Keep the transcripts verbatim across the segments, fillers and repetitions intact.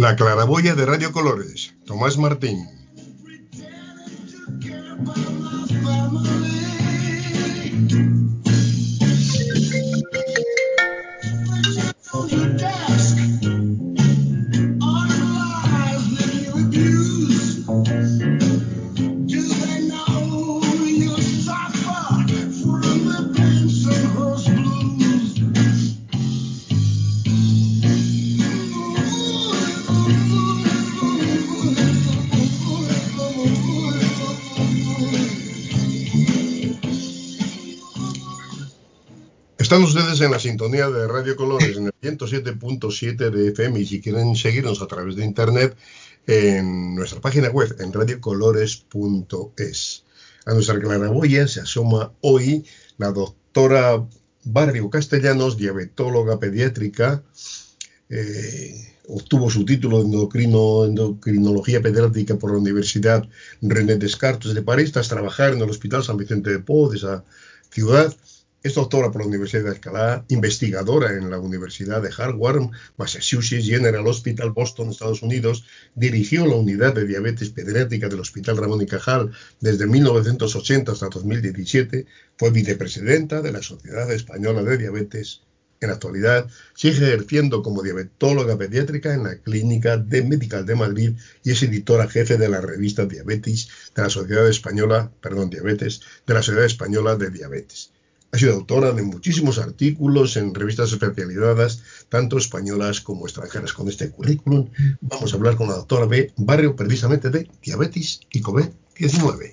La claraboya de Radio Colores, Tomás Martín. Están ustedes en la sintonía de Radio Colores en el ciento siete punto siete de F M y si quieren seguirnos a través de internet en nuestra página web en radio colores punto es. A nuestra claraboya se asoma hoy la doctora Barrio Castellanos, diabetóloga pediátrica, eh, obtuvo su título de endocrino, endocrinología pediátrica por la Universidad René Descartes de París, tras trabajar en el Hospital San Vicente de Pau de esa ciudad. Es doctora por la Universidad de Alcalá, investigadora en la Universidad de Harvard, Massachusetts General Hospital, Boston, Estados Unidos. Dirigió la unidad de diabetes pediátrica del Hospital Ramón y Cajal desde mil novecientos ochenta hasta dos mil diecisiete. Fue vicepresidenta de la Sociedad Española de Diabetes. En la actualidad sigue ejerciendo como diabetóloga pediátrica en la Clínica de Medical de Madrid y es editora jefe de la revista Diabetes de la Sociedad Española, perdón, Diabetes de la Sociedad Española de Diabetes. Ha sido autora de muchísimos artículos en revistas especializadas, tanto españolas como extranjeras. Con este currículum vamos a hablar con la doctora B. Barrio precisamente de diabetes y COVID diecinueve.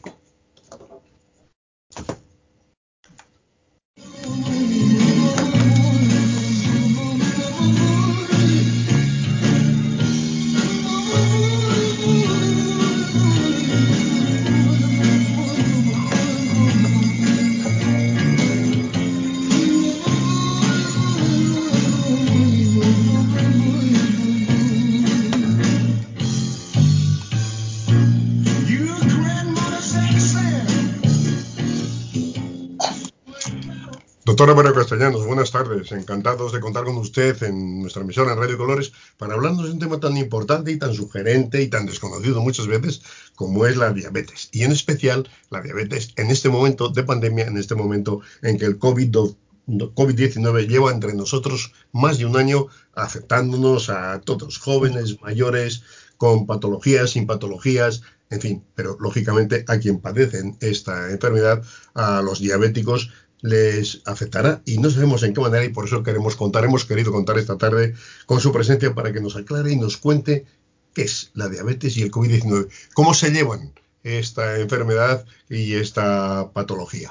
Doctora María Castellanos, buenas tardes. Encantados de contar con usted en nuestra emisión en Radio Colores para hablarnos de un tema tan importante y tan sugerente y tan desconocido muchas veces como es la diabetes. Y en especial la diabetes en este momento de pandemia, en este momento en que el COVID diecinueve lleva entre nosotros más de un año afectándonos a todos, jóvenes, mayores, con patologías, sin patologías, en fin, pero lógicamente a quien padecen esta enfermedad, a los diabéticos, les afectará y no sabemos en qué manera y por eso queremos contar, hemos querido contar esta tarde con su presencia para que nos aclare y nos cuente qué es la diabetes y el COVID diecinueve, cómo se llevan esta enfermedad y esta patología.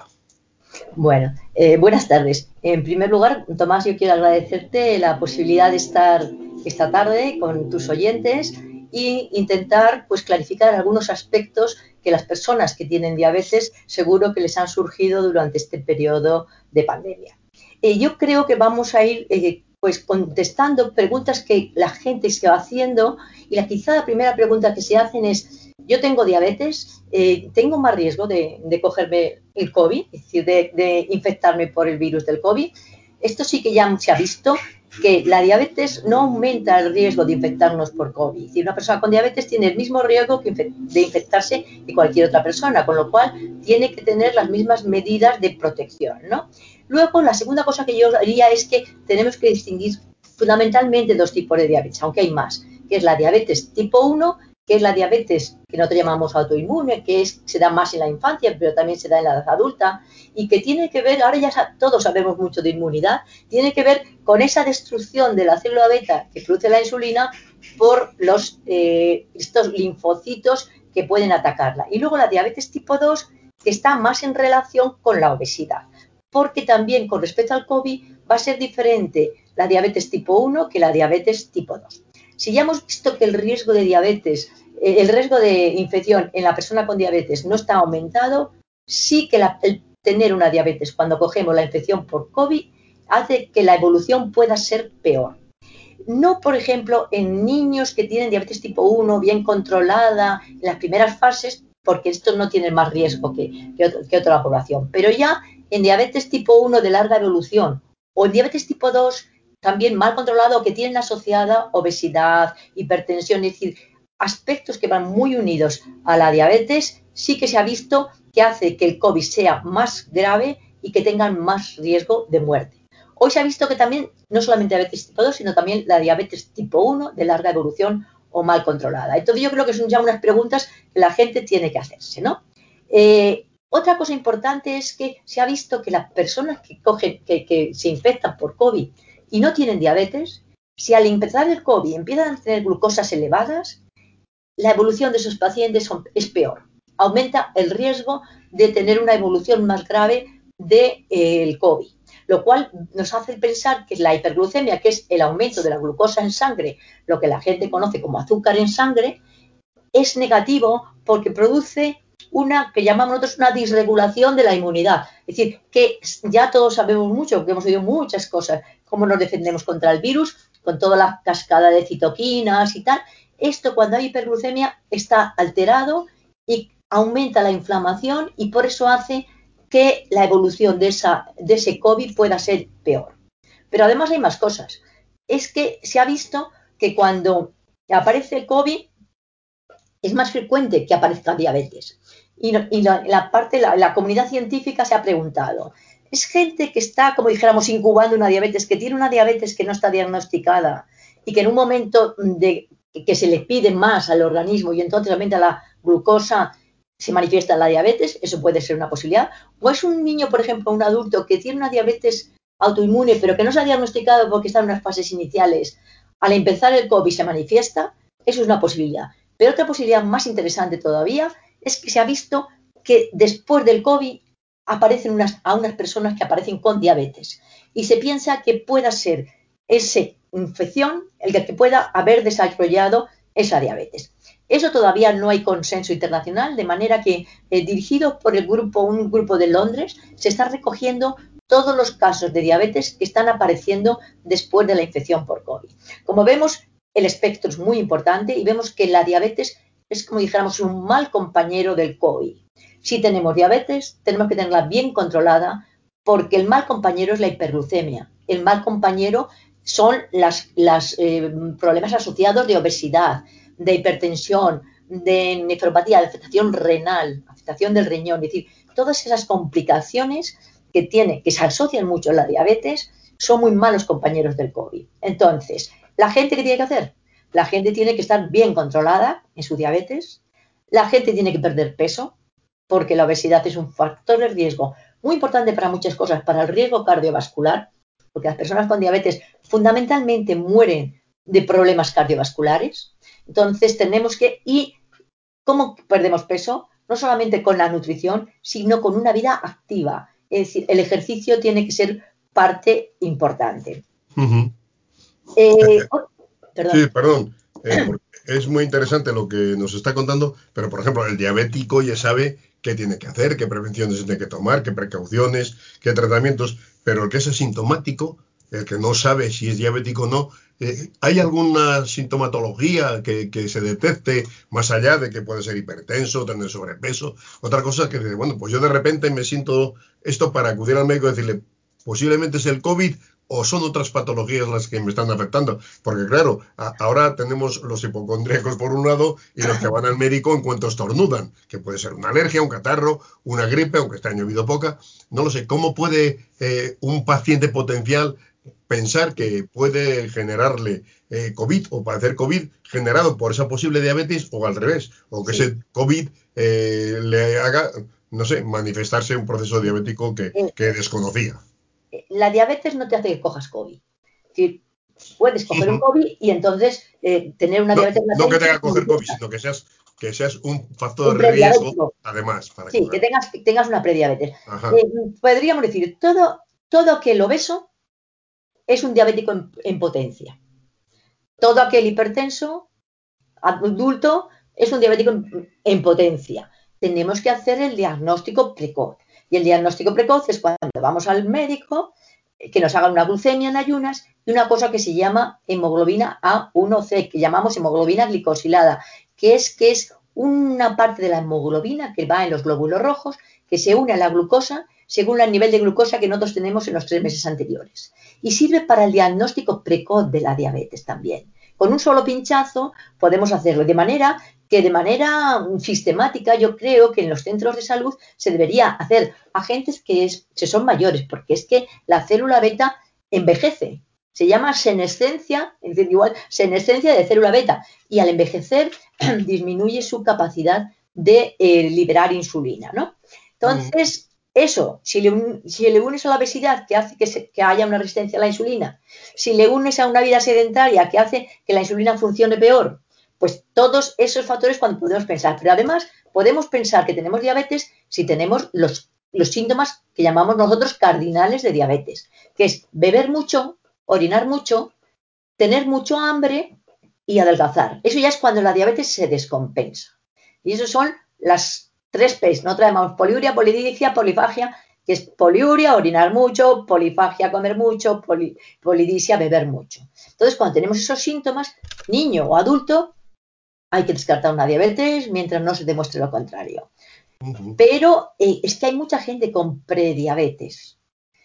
Bueno, eh, buenas tardes. En primer lugar, Tomás, yo quiero agradecerte la posibilidad de estar esta tarde con tus oyentes e intentar pues clarificar algunos aspectos que las personas que tienen diabetes seguro que les han surgido durante este periodo de pandemia. Eh, yo creo que vamos a ir eh, pues contestando preguntas que la gente se va haciendo y la, quizá la primera pregunta que se hacen es: yo tengo diabetes, eh, tengo más riesgo de, de cogerme el COVID, es decir, de, de infectarme por el virus del COVID. Esto sí que ya se ha visto, que la diabetes no aumenta el riesgo de infectarnos por COVID. Es decir, una persona con diabetes tiene el mismo riesgo que infect- de infectarse que cualquier otra persona, con lo cual tiene que tener las mismas medidas de protección, ¿no? Luego, la segunda cosa que yo haría es que tenemos que distinguir fundamentalmente dos tipos de diabetes, aunque hay más, que es la diabetes tipo uno, que es la diabetes que nosotros llamamos autoinmune, que es, se da más en la infancia, pero también se da en la edad adulta, y que tiene que ver, ahora ya todos sabemos mucho de inmunidad, tiene que ver con esa destrucción de la célula beta que produce la insulina por los, eh, estos linfocitos que pueden atacarla. Y luego la diabetes tipo dos, que está más en relación con la obesidad, porque también con respecto al COVID va a ser diferente la diabetes tipo uno que la diabetes tipo dos. Si ya hemos visto que el riesgo de diabetes, eh, el riesgo de infección en la persona con diabetes no está aumentado, sí que la, el tener una diabetes cuando cogemos la infección por COVID hace que la evolución pueda ser peor. No, por ejemplo, en niños que tienen diabetes tipo uno bien controlada en las primeras fases, porque estos no tienen más riesgo que, que, otro, que otra población, pero ya en diabetes tipo uno de larga evolución o en diabetes tipo dos también mal controlado o que tienen asociada obesidad, hipertensión, es decir, aspectos que van muy unidos a la diabetes, sí que se ha visto que hace que el COVID sea más grave y que tengan más riesgo de muerte. Hoy se ha visto que también, no solamente diabetes tipo dos, sino también la diabetes tipo uno de larga evolución o mal controlada. Entonces yo creo que son ya unas preguntas que la gente tiene que hacerse, ¿no? Eh, otra cosa importante es que se ha visto que las personas que, cogen, que, que se infectan por COVID y no tienen diabetes, si al empezar el COVID empiezan a tener glucosas elevadas, la evolución de esos pacientes son, es peor. Aumenta el riesgo de tener una evolución más grave del eh, COVID, lo cual nos hace pensar que la hiperglucemia, que es el aumento de la glucosa en sangre, lo que la gente conoce como azúcar en sangre, es negativo porque produce una que llamamos nosotros una disregulación de la inmunidad. Es decir, que ya todos sabemos mucho, que hemos oído muchas cosas, cómo nos defendemos contra el virus, con toda la cascada de citoquinas y tal. Esto, cuando hay hiperglucemia, está alterado y aumenta la inflamación y por eso hace que la evolución de, esa, de ese COVID pueda ser peor. Pero además hay más cosas. Es que se ha visto que cuando aparece el COVID, es más frecuente que aparezca diabetes. Y, no, y la, la, parte, la, la comunidad científica se ha preguntado, ¿es gente que está, como dijéramos, incubando una diabetes, que tiene una diabetes que no está diagnosticada y que en un momento de, que se le pide más al organismo y entonces aumenta la glucosa, se manifiesta la diabetes? Eso puede ser una posibilidad. O es un niño, por ejemplo, un adulto que tiene una diabetes autoinmune, pero que no se ha diagnosticado porque está en unas fases iniciales. Al empezar el COVID se manifiesta, eso es una posibilidad. Pero otra posibilidad más interesante todavía es que se ha visto que después del COVID aparecen unas, a unas personas que aparecen con diabetes y se piensa que pueda ser esa infección el que pueda haber desarrollado esa diabetes. Eso todavía no hay consenso internacional, de manera que eh, dirigido por el grupo, un grupo de Londres, se están recogiendo todos los casos de diabetes que están apareciendo después de la infección por COVID. Como vemos, el espectro es muy importante y vemos que la diabetes es, como dijéramos, un mal compañero del COVID. Si tenemos diabetes, tenemos que tenerla bien controlada porque el mal compañero es la hiperglucemia. El mal compañero son los eh, problemas asociados de obesidad, de hipertensión, de nefropatía, de afectación renal, afectación del riñón. Es decir, todas esas complicaciones que tiene, que se asocian mucho a la diabetes, son muy malos compañeros del COVID. Entonces, ¿la gente qué tiene que hacer? La gente tiene que estar bien controlada en su diabetes. La gente tiene que perder peso, porque la obesidad es un factor de riesgo muy importante para muchas cosas, para el riesgo cardiovascular, porque las personas con diabetes fundamentalmente mueren de problemas cardiovasculares. Entonces tenemos que, ¿y cómo perdemos peso? No solamente con la nutrición, sino con una vida activa. Es decir, el ejercicio tiene que ser parte importante. Uh-huh. Eh, oh, perdón. Sí, perdón, eh, porque es muy interesante lo que nos está contando, pero por ejemplo, el diabético ya sabe qué tiene que hacer, qué prevenciones tiene que tomar, qué precauciones, qué tratamientos, pero el que es asintomático, el que no sabe si es diabético o no, eh, ¿hay alguna sintomatología que, que se detecte más allá de que puede ser hipertenso, tener sobrepeso? Otra cosa que, bueno, pues yo de repente me siento esto para acudir al médico y decirle, posiblemente es el COVID o son otras patologías las que me están afectando. Porque claro, a, ahora tenemos los hipocondríacos por un lado y los que van al médico en cuanto estornudan, que puede ser una alergia, un catarro, una gripe, aunque este año ha habido poca. No lo sé, ¿cómo puede eh, un paciente potencial pensar que puede generarle eh, COVID o padecer COVID generado por esa posible diabetes o al revés? O que sí. Ese COVID eh, le haga, no sé, manifestarse un proceso diabético que, que desconocía. La diabetes no te hace que cojas COVID. Es decir, puedes coger un COVID y entonces eh, tener una no, diabetes latente. No que tenga que coger COVID, sino que seas, que seas un factor un de riesgo, además. Para sí, coger. que tengas, que tengas una prediabetes. Eh, podríamos decir, todo, todo aquel obeso es un diabético en, en potencia. Todo aquel hipertenso, adulto, es un diabético en, en potencia. Tenemos que hacer el diagnóstico precoz. Y el diagnóstico precoz es cuando vamos al médico, que nos hagan una glucemia en ayunas y una cosa que se llama hemoglobina A uno C, que llamamos hemoglobina glicosilada, que es que es una parte de la hemoglobina que va en los glóbulos rojos, que se une a la glucosa según el nivel de glucosa que nosotros tenemos en los tres meses anteriores. Y sirve para el diagnóstico precoz de la diabetes también. Con un solo pinchazo podemos hacerlo, de manera que de manera sistemática yo creo que en los centros de salud se debería hacer a gentes que, es, que son mayores, porque es que la célula beta envejece. Se llama senescencia, es decir, igual, senescencia de célula beta, y al envejecer disminuye su capacidad de eh, liberar insulina, ¿no? Entonces, eso, si le, si le unes a la obesidad que hace que, se, que haya una resistencia a la insulina, si le unes a una vida sedentaria que hace que la insulina funcione peor, pues todos esos factores cuando podemos pensar. Pero además podemos pensar que tenemos diabetes si tenemos los, los síntomas que llamamos nosotros cardinales de diabetes, que es beber mucho, orinar mucho, tener mucho hambre y adelgazar. Eso ya es cuando la diabetes se descompensa. Y eso son las tres P's. Nosotros llamamos poliuria, polidipsia, polifagia, que es poliuria, orinar mucho, polifagia, comer mucho, poli, polidipsia, beber mucho. Entonces, cuando tenemos esos síntomas, niño o adulto, hay que descartar una diabetes mientras no se demuestre lo contrario. Uh-huh. Pero eh, es que hay mucha gente con prediabetes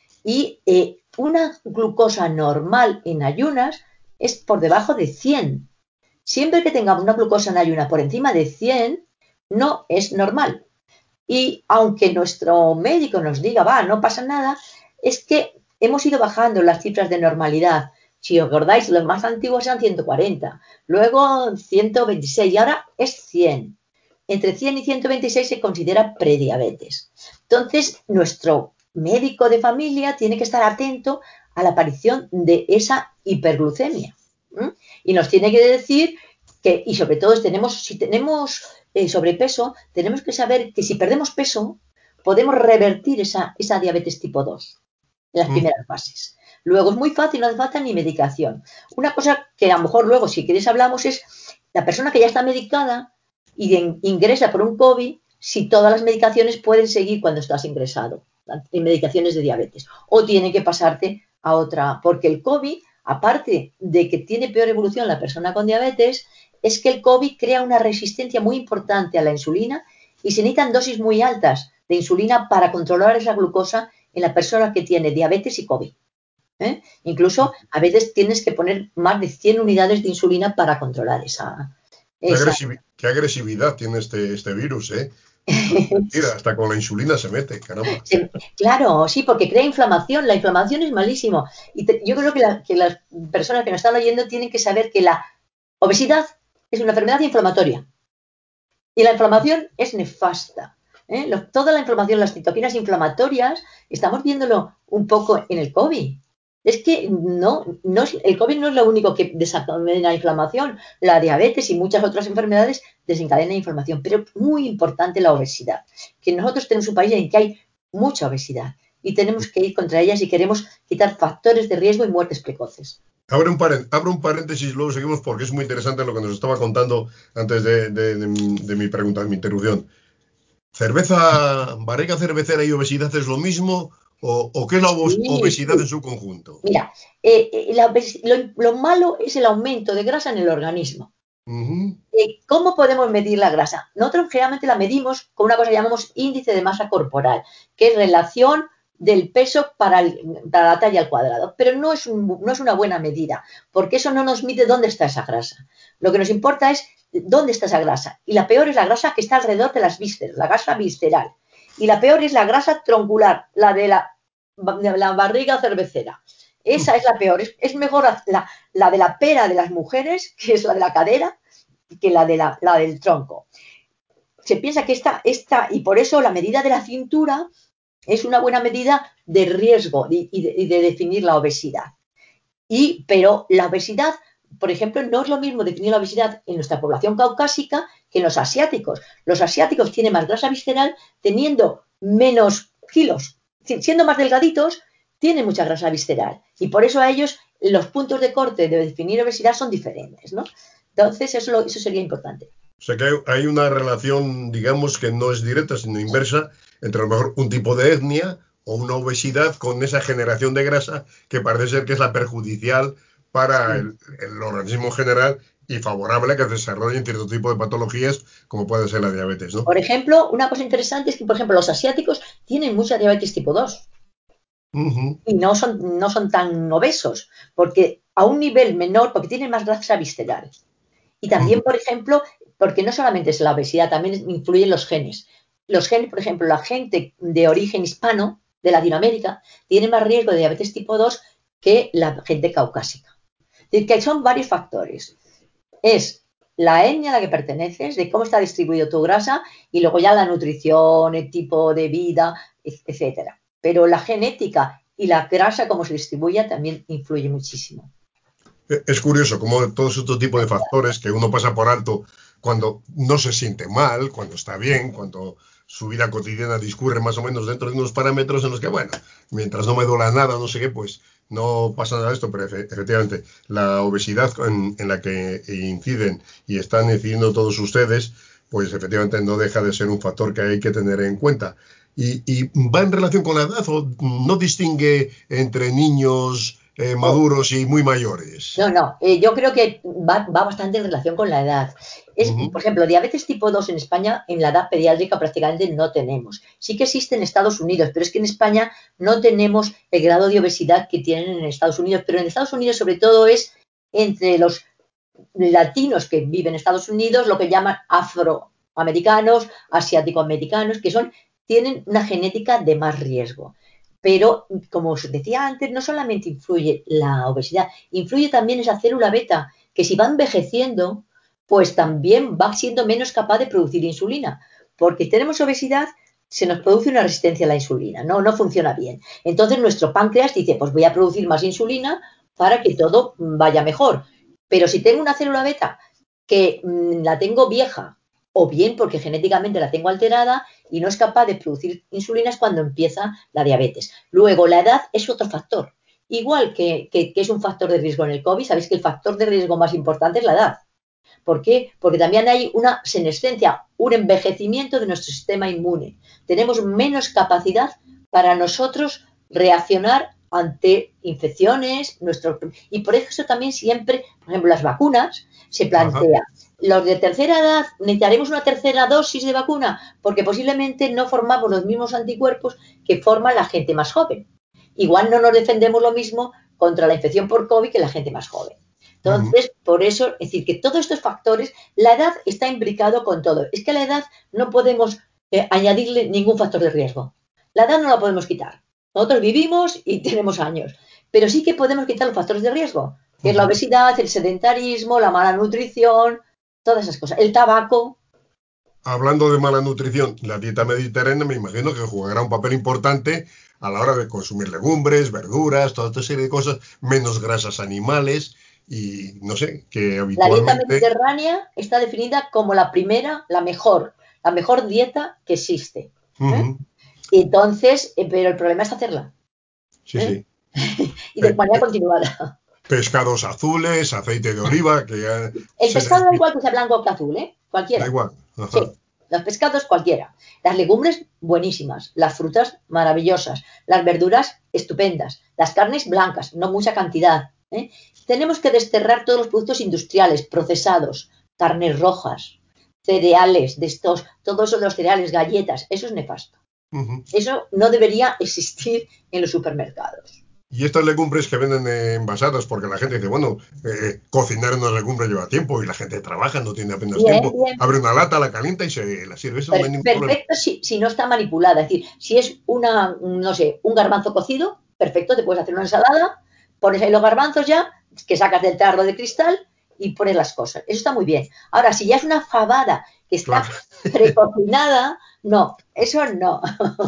y eh, una glucosa normal en ayunas es por debajo de cien. Siempre que tengamos una glucosa en ayunas por encima de cien, no es normal. Y aunque nuestro médico nos diga, va, no pasa nada, es que hemos ido bajando las cifras de normalidad. Si os acordáis, los más antiguos eran ciento cuarenta, luego ciento veintiséis y ahora es cien. Entre cien y ciento veintiséis se considera prediabetes. Entonces, nuestro médico de familia tiene que estar atento a la aparición de esa hiperglucemia. ¿Mm? Y nos tiene que decir que, y sobre todo, tenemos, si tenemos eh, sobrepeso, tenemos que saber que si perdemos peso, podemos revertir esa, esa diabetes tipo dos en las mm. primeras fases. Luego es muy fácil, no hace falta ni medicación. Una cosa que a lo mejor luego, si queréis, hablamos es la persona que ya está medicada y de, ingresa por un COVID, si todas las medicaciones pueden seguir cuando estás ingresado en medicaciones de diabetes. O tiene que pasarte a otra, porque el COVID, aparte de que tiene peor evolución la persona con diabetes, es que el COVID crea una resistencia muy importante a la insulina y se necesitan dosis muy altas de insulina para controlar esa glucosa en la persona que tiene diabetes y COVID. ¿Eh? Incluso a veces tienes que poner más de cien unidades de insulina para controlar esa... esa... ¿Qué, agresiv ¿Qué agresividad tiene este, este virus? ¿eh? Mira, hasta con la insulina se mete, caramba. Sí, claro, sí, porque crea inflamación. La inflamación es malísimo. Y te, yo creo que, la, que las personas que nos están oyendo tienen que saber que la obesidad es una enfermedad inflamatoria. Y la inflamación es nefasta. ¿eh? Lo, toda la inflamación, las citoquinas inflamatorias, estamos viéndolo un poco en el COVID. Es que no, no es, el COVID no es lo único que desencadena inflamación. La diabetes y muchas otras enfermedades desencadenan inflamación. Pero es muy importante la obesidad. Que nosotros tenemos un país en que hay mucha obesidad y tenemos que ir contra ella si queremos quitar factores de riesgo y muertes precoces. Abre un, abro un paréntesis, luego seguimos porque es muy interesante lo que nos estaba contando antes de, de, de, de mi pregunta, de mi interrupción. ¿Cerveza, barriga cervecera y obesidad es lo mismo? ¿O, o qué es la obesidad sí. en su conjunto? Mira, eh, la obes lo, lo malo es el aumento de grasa en el organismo. Uh-huh. eh, ¿Cómo podemos medir la grasa? Nosotros generalmente la medimos con una cosa que llamamos índice de masa corporal, que es relación del peso para, el, para la talla al cuadrado, pero no es, un, no es una buena medida, porque eso no nos mide dónde está esa grasa. Lo que nos importa es dónde está esa grasa, y la peor es la grasa que está alrededor de las vísceras, la grasa visceral, y la peor es la grasa troncular, la de la, de la barriga cervecera. Esa es la peor, es, es mejor la, la de la pera de las mujeres, que es la de la cadera, que la, de la, la del tronco. Se piensa que esta, esta, y por eso la medida de la cintura es una buena medida de riesgo y, y, de, y de definir la obesidad. Y, pero la obesidad, por ejemplo, no es lo mismo definir la obesidad en nuestra población caucásica que en los asiáticos. Los asiáticos tienen más grasa visceral teniendo menos kilos. Siendo más delgaditos, tienen mucha grasa visceral. Y por eso a ellos los puntos de corte de definir obesidad son diferentes, ¿no? Entonces, eso, lo, eso sería importante. O sea que hay, hay una relación, digamos, que no es directa, sino inversa, entre a lo mejor un tipo de etnia o una obesidad con esa generación de grasa que parece ser que es la perjudicial para sí. el, el organismo general y favorable a que desarrollen cierto tipo de patologías como puede ser la diabetes, ¿no? Por ejemplo, una cosa interesante es que, por ejemplo, los asiáticos tienen mucha diabetes tipo dos Uh-huh. y no son, no son tan obesos, porque a un nivel menor, porque tienen más grasa visceral. Y también, Uh-huh. por ejemplo, porque no solamente es la obesidad, también influyen los genes. Los genes, por ejemplo, la gente de origen hispano, de Latinoamérica, tiene más riesgo de diabetes tipo dos que la gente caucásica. Es decir, que son varios factores. Es la etnia a la que perteneces, de cómo está distribuido tu grasa, y luego ya la nutrición, el tipo de vida, etcétera. Pero la genética y la grasa, cómo se distribuye, también influye muchísimo. Es curioso cómo todos estos tipos de factores que uno pasa por alto cuando no se siente mal, cuando está bien, cuando su vida cotidiana discurre más o menos dentro de unos parámetros en los que, bueno, mientras no me duela nada, no sé qué, pues no pasa nada de esto, pero efectivamente la obesidad en, en la que inciden y están incidiendo todos ustedes, pues efectivamente no deja de ser un factor que hay que tener en cuenta. ¿Y, y va en relación con la edad o no distingue entre niños eh, Oh, maduros y muy mayores? no, no, eh, yo creo que va, va, bastante en relación con la edad. Es, Uh-huh. por ejemplo, diabetes tipo dos en España, en la edad pediátrica prácticamente no tenemos. Sí que existe en Estados Unidos, pero es que en España no tenemos el grado de obesidad que tienen en Estados Unidos. Pero en Estados Unidos, sobre todo, es entre los latinos que viven en Estados Unidos, lo que llaman afroamericanos, asiático-americanos, que son, tienen una genética de más riesgo. Pero, como os decía antes, no solamente influye la obesidad, influye también esa célula beta, que si va envejeciendo, pues también va siendo menos capaz de producir insulina. Porque tenemos obesidad, se nos produce una resistencia a la insulina, no, no funciona bien. Entonces nuestro páncreas dice, pues voy a producir más insulina para que todo vaya mejor. Pero si tengo una célula beta que mmm, la tengo vieja, o bien porque genéticamente la tengo alterada y no es capaz de producir insulina, es cuando empieza la diabetes. Luego, la edad es otro factor. Igual que, que, que es un factor de riesgo en el COVID, sabéis que el factor de riesgo más importante es la edad. ¿Por qué? Porque también hay una senescencia, un envejecimiento de nuestro sistema inmune. Tenemos menos capacidad para nosotros reaccionar ante infecciones, nuestro, y por eso también siempre, por ejemplo, las vacunas, se Ajá. plantea, los de tercera edad necesitaremos una tercera dosis de vacuna, porque posiblemente no formamos los mismos anticuerpos que forma la gente más joven. Igual no nos defendemos lo mismo contra la infección por COVID que la gente más joven. Uh-huh. Entonces, por eso, es decir, que todos estos factores, la edad está imbricado con todo. Es que a la edad no podemos eh, añadirle ningún factor de riesgo. La edad no la podemos quitar. Nosotros vivimos y tenemos años, pero sí que podemos quitar los factores de riesgo, que es la Uh-huh. obesidad, el sedentarismo, la mala nutrición, todas esas cosas. El tabaco. Hablando de mala nutrición, la dieta mediterránea me imagino que jugará un papel importante a la hora de consumir legumbres, verduras, toda esta serie de cosas, menos grasas animales y no sé, que La dieta habitualmente... mediterránea está definida como la primera, la mejor, la mejor dieta que existe. ¿Eh? Uh-huh. Entonces, eh, pero el problema es hacerla. Sí, ¿Eh? sí. Y de Pe- manera pe- continuada. pescados azules, aceite de oliva, que ya El se pescado da desvía. igual que sea blanco o que azul, ¿eh? Da Cualquiera. igual. Sí, Ajá. los pescados cualquiera. Las legumbres buenísimas, las frutas maravillosas, las verduras estupendas, las carnes blancas, no mucha cantidad. ¿Eh? Tenemos que desterrar todos los productos industriales, procesados, carnes rojas, cereales, de estos, todos los cereales, galletas, eso es nefasto. Uh-huh. Eso no debería existir en los supermercados. Y estas legumbres que venden eh, envasadas, porque la gente dice, bueno, eh, cocinar una legumbre lleva tiempo y la gente trabaja, no tiene apenas Bien, tiempo. bien. Abre una lata, la calienta y se la sirve. Eso no hay Per- ningún problema. perfecto si, si no está manipulada. Es decir, si es una, no sé, un garbanzo cocido, perfecto, te puedes hacer una ensalada, pones ahí los garbanzos ya, que sacas del tarro de cristal y pones las cosas. Eso está muy bien. Ahora, si ya es una fabada que Claro. está precocinada, no, eso no.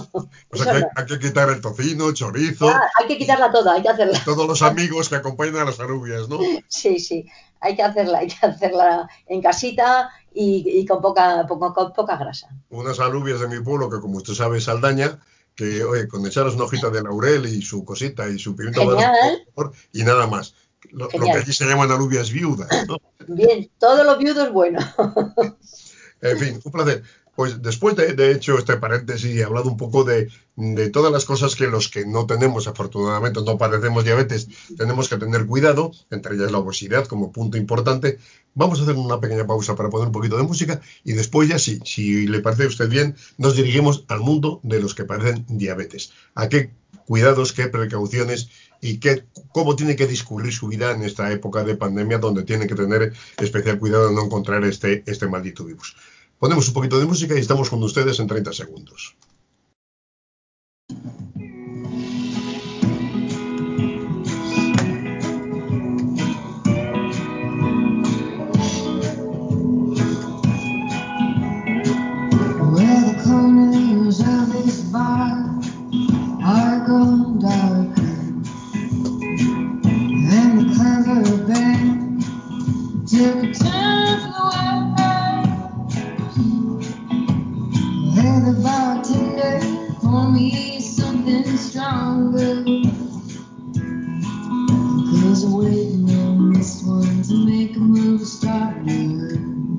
O sea Eso que hay, no. hay que quitar el tocino, chorizo Ah, hay que y, quitarla toda, hay que y hacerla. todos los amigos que acompañan a las alubias, ¿no? Sí, sí, hay que hacerla, hay que hacerla en casita y, y con, poca, poco- con poca grasa. Unas alubias de mi pueblo que, como usted sabe, es Saldaña, que, oye, con echaros una hojita de laurel y su cosita y su pimiento Genial, morro y nada más. Lo, lo que genial. allí se llaman alubias viudas, ¿no? Bien, todo lo viudo es bueno. En fin, un placer. Pues después de, de hecho este paréntesis y he hablado un poco de, de todas las cosas que los que no tenemos, afortunadamente no padecemos diabetes, tenemos que tener cuidado, entre ellas la obesidad como punto importante. Vamos a hacer una pequeña pausa para poner un poquito de música y después ya sí, si le parece a usted bien, nos dirigimos al mundo de los que padecen diabetes. ¿A qué cuidados, qué precauciones y qué, cómo tiene que discurrir su vida en esta época de pandemia donde tiene que tener especial cuidado de no encontrar este, este maldito virus? Ponemos un poquito de música y estamos con ustedes en treinta segundos. Well, the corners of this bar are grown darker, and the cover band took a turn for the worse. And the bartender poured me something stronger, 'cause I'm waiting on this one to make a move starter.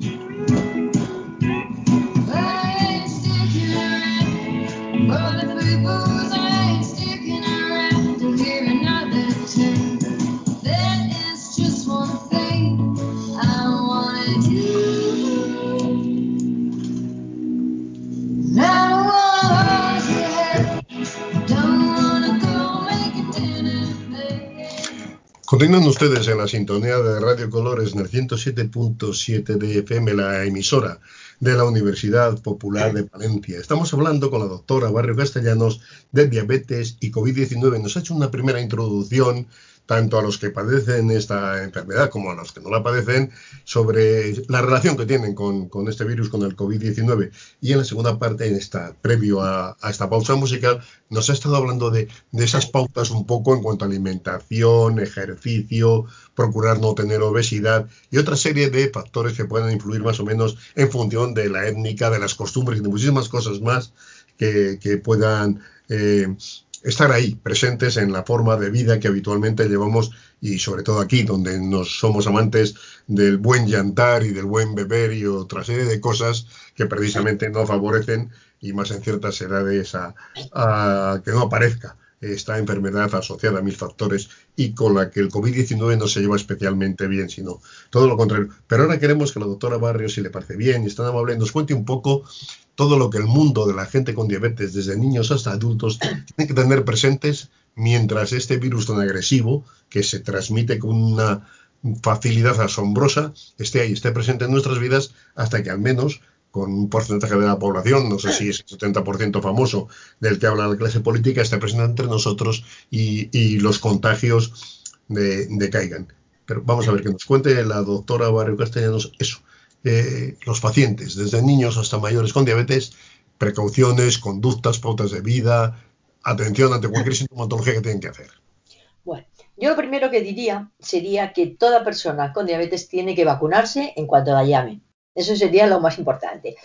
But I ain't sticking around for the free booze. I ain't sticking around to hear another tune. There is just one thing I wanna do. I don't wanna hold your head. Don't wanna go make a dinner play. Continúan ustedes en la sintonía de Radio Colores en el ciento siete punto siete de F M, la emisora de la Universidad Popular de Palencia. Estamos hablando con la doctora Barrio Castellanos de diabetes y COVID diecinueve. Nos ha hecho una primera introducción tanto a los que padecen esta enfermedad como a los que no la padecen, sobre la relación que tienen con, con este virus, con el COVID diecinueve. Y en la segunda parte, en esta, previo a, a esta pausa musical, nos ha estado hablando de, de esas pautas un poco en cuanto a alimentación, ejercicio, procurar no tener obesidad y otra serie de factores que pueden influir más o menos en función de la étnica, de las costumbres y de muchísimas cosas más que, que puedan eh, estar ahí, presentes en la forma de vida que habitualmente llevamos y sobre todo aquí, donde nos somos amantes del buen yantar y del buen beber y otra serie de cosas que precisamente no favorecen y más en ciertas edades a, a que no aparezca esta enfermedad asociada a mil factores y con la que el COVID diecinueve no se lleva especialmente bien, sino todo lo contrario. Pero ahora queremos que la doctora Barrios, si le parece bien y es tan amable, nos cuente un poco todo lo que el mundo de la gente con diabetes, desde niños hasta adultos, tiene que tener presentes mientras este virus tan agresivo, que se transmite con una facilidad asombrosa, esté ahí, esté presente en nuestras vidas, hasta que al menos con un porcentaje de la población, no sé si es el setenta por ciento famoso del que habla la clase política, esté presente entre nosotros y, y los contagios de, decaigan. Pero vamos a ver, que nos cuente la doctora Barrio Castellanos eso. Eh, los pacientes, desde niños hasta mayores con diabetes, precauciones, conductas, pautas de vida, atención ante cualquier sintomatología que tienen que hacer. Bueno, yo lo primero que diría sería que toda persona con diabetes tiene que vacunarse en cuanto la llamen. Eso sería lo más importante.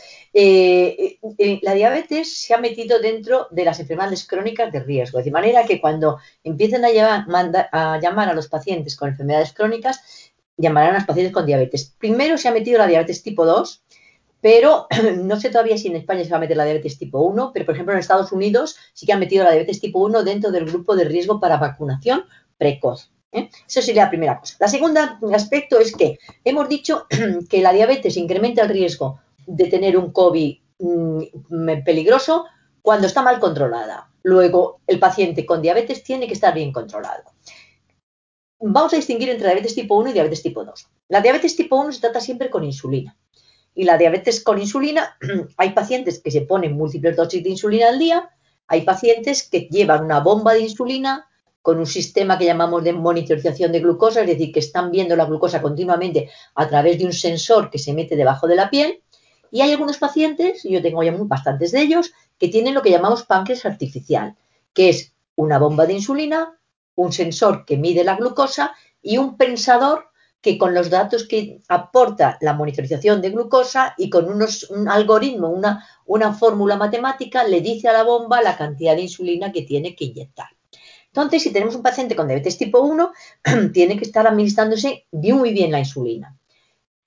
Eh, eh, la diabetes se ha metido dentro de las enfermedades crónicas de riesgo, de manera que cuando empiecen a llamar, manda, a llamar a los pacientes con enfermedades crónicas, llamarán a los pacientes con diabetes. Primero se ha metido la diabetes tipo dos, pero no sé todavía si en España se va a meter la diabetes tipo uno, pero por ejemplo en Estados Unidos sí que han metido la diabetes tipo uno dentro del grupo de riesgo para vacunación precoz. ¿eh? Eso sería la primera cosa. La segunda aspecto es que hemos dicho que la diabetes incrementa el riesgo de tener un COVID mmm, peligroso cuando está mal controlada. Luego, el paciente con diabetes tiene que estar bien controlado. Vamos a distinguir entre diabetes tipo uno y diabetes tipo dos. La diabetes tipo uno se trata siempre con insulina. Y la diabetes con insulina, hay pacientes que se ponen múltiples dosis de insulina al día, hay pacientes que llevan una bomba de insulina con un sistema que llamamos de monitorización de glucosa, es decir, que están viendo la glucosa continuamente a través de un sensor que se mete debajo de la piel. Y hay algunos pacientes, y yo tengo ya bastantes de ellos, que tienen lo que llamamos páncreas artificial, que es una bomba de insulina, un sensor que mide la glucosa y un pensador que con los datos que aporta la monitorización de glucosa y con unos, un algoritmo, una, una fórmula matemática, le dice a la bomba la cantidad de insulina que tiene que inyectar. Entonces, si tenemos un paciente con diabetes tipo uno, tiene que estar administrándose muy bien la insulina.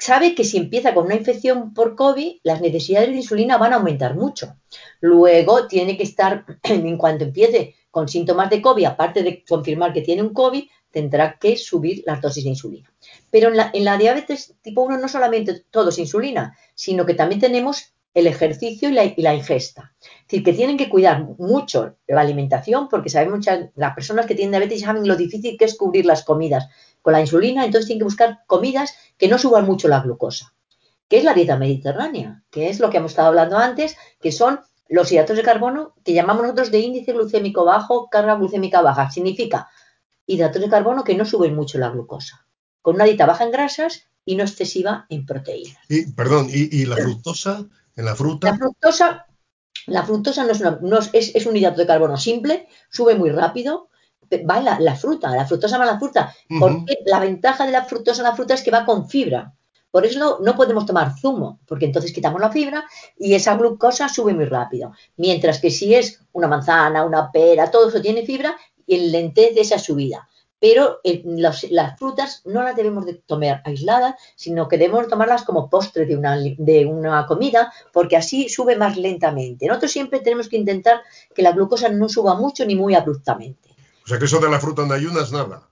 sabe que si empieza con una infección por COVID, las necesidades de insulina van a aumentar mucho. Luego tiene que estar, en cuanto empiece con síntomas de COVID, aparte de confirmar que tiene un COVID, tendrá que subir las dosis de insulina. Pero en la, en la diabetes tipo uno no solamente todo es insulina, sino que también tenemos el ejercicio y la, y la ingesta. Es decir, que tienen que cuidar mucho la alimentación, porque saben muchas, las personas que tienen diabetes saben lo difícil que es cubrir las comidas con la insulina, entonces tienen que buscar comidas que no suban mucho la glucosa, que es la dieta mediterránea, que es lo que hemos estado hablando antes, que son los hidratos de carbono, que llamamos nosotros de índice glucémico bajo, carga glucémica baja. Significa hidratos de carbono que no suben mucho la glucosa, con una dieta baja en grasas y no excesiva en proteínas. Y, perdón, ¿y, y la fructosa en la fruta? La fructosa, la fructosa no es, una, no es, es un hidrato de carbono simple, sube muy rápido, va en la, la fruta, la fructosa va en la fruta, porque uh-huh. La ventaja de la fructosa en la fruta es que va con fibra. Por eso no, no podemos tomar zumo, porque entonces quitamos la fibra y esa glucosa sube muy rápido. Mientras que si es una manzana, una pera, todo eso tiene fibra y lentece esa subida. Pero eh, los, las frutas no las debemos de tomar aisladas, sino que debemos tomarlas como postre de una, de una comida, porque así sube más lentamente. Nosotros siempre tenemos que intentar que la glucosa no suba mucho ni muy abruptamente. O sea que eso de la fruta en ayunas, nada.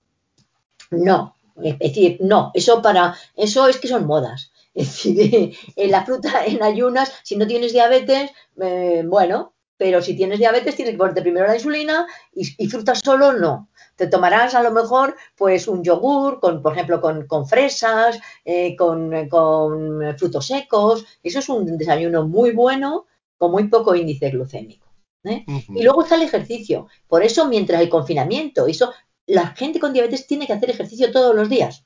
No, es decir, no, eso para, eso es que son modas. Es decir, en la fruta en ayunas, si no tienes diabetes, eh, bueno, pero si tienes diabetes tienes que ponerte primero la insulina y, y fruta solo no. Te tomarás a lo mejor pues un yogur, con, por ejemplo, con, con fresas, eh, con, con frutos secos. Eso es un desayuno muy bueno, con muy poco índice glucémico. ¿eh? Uh-huh. Y luego está el ejercicio. Por eso, mientras el confinamiento, eso, la gente con diabetes tiene que hacer ejercicio todos los días.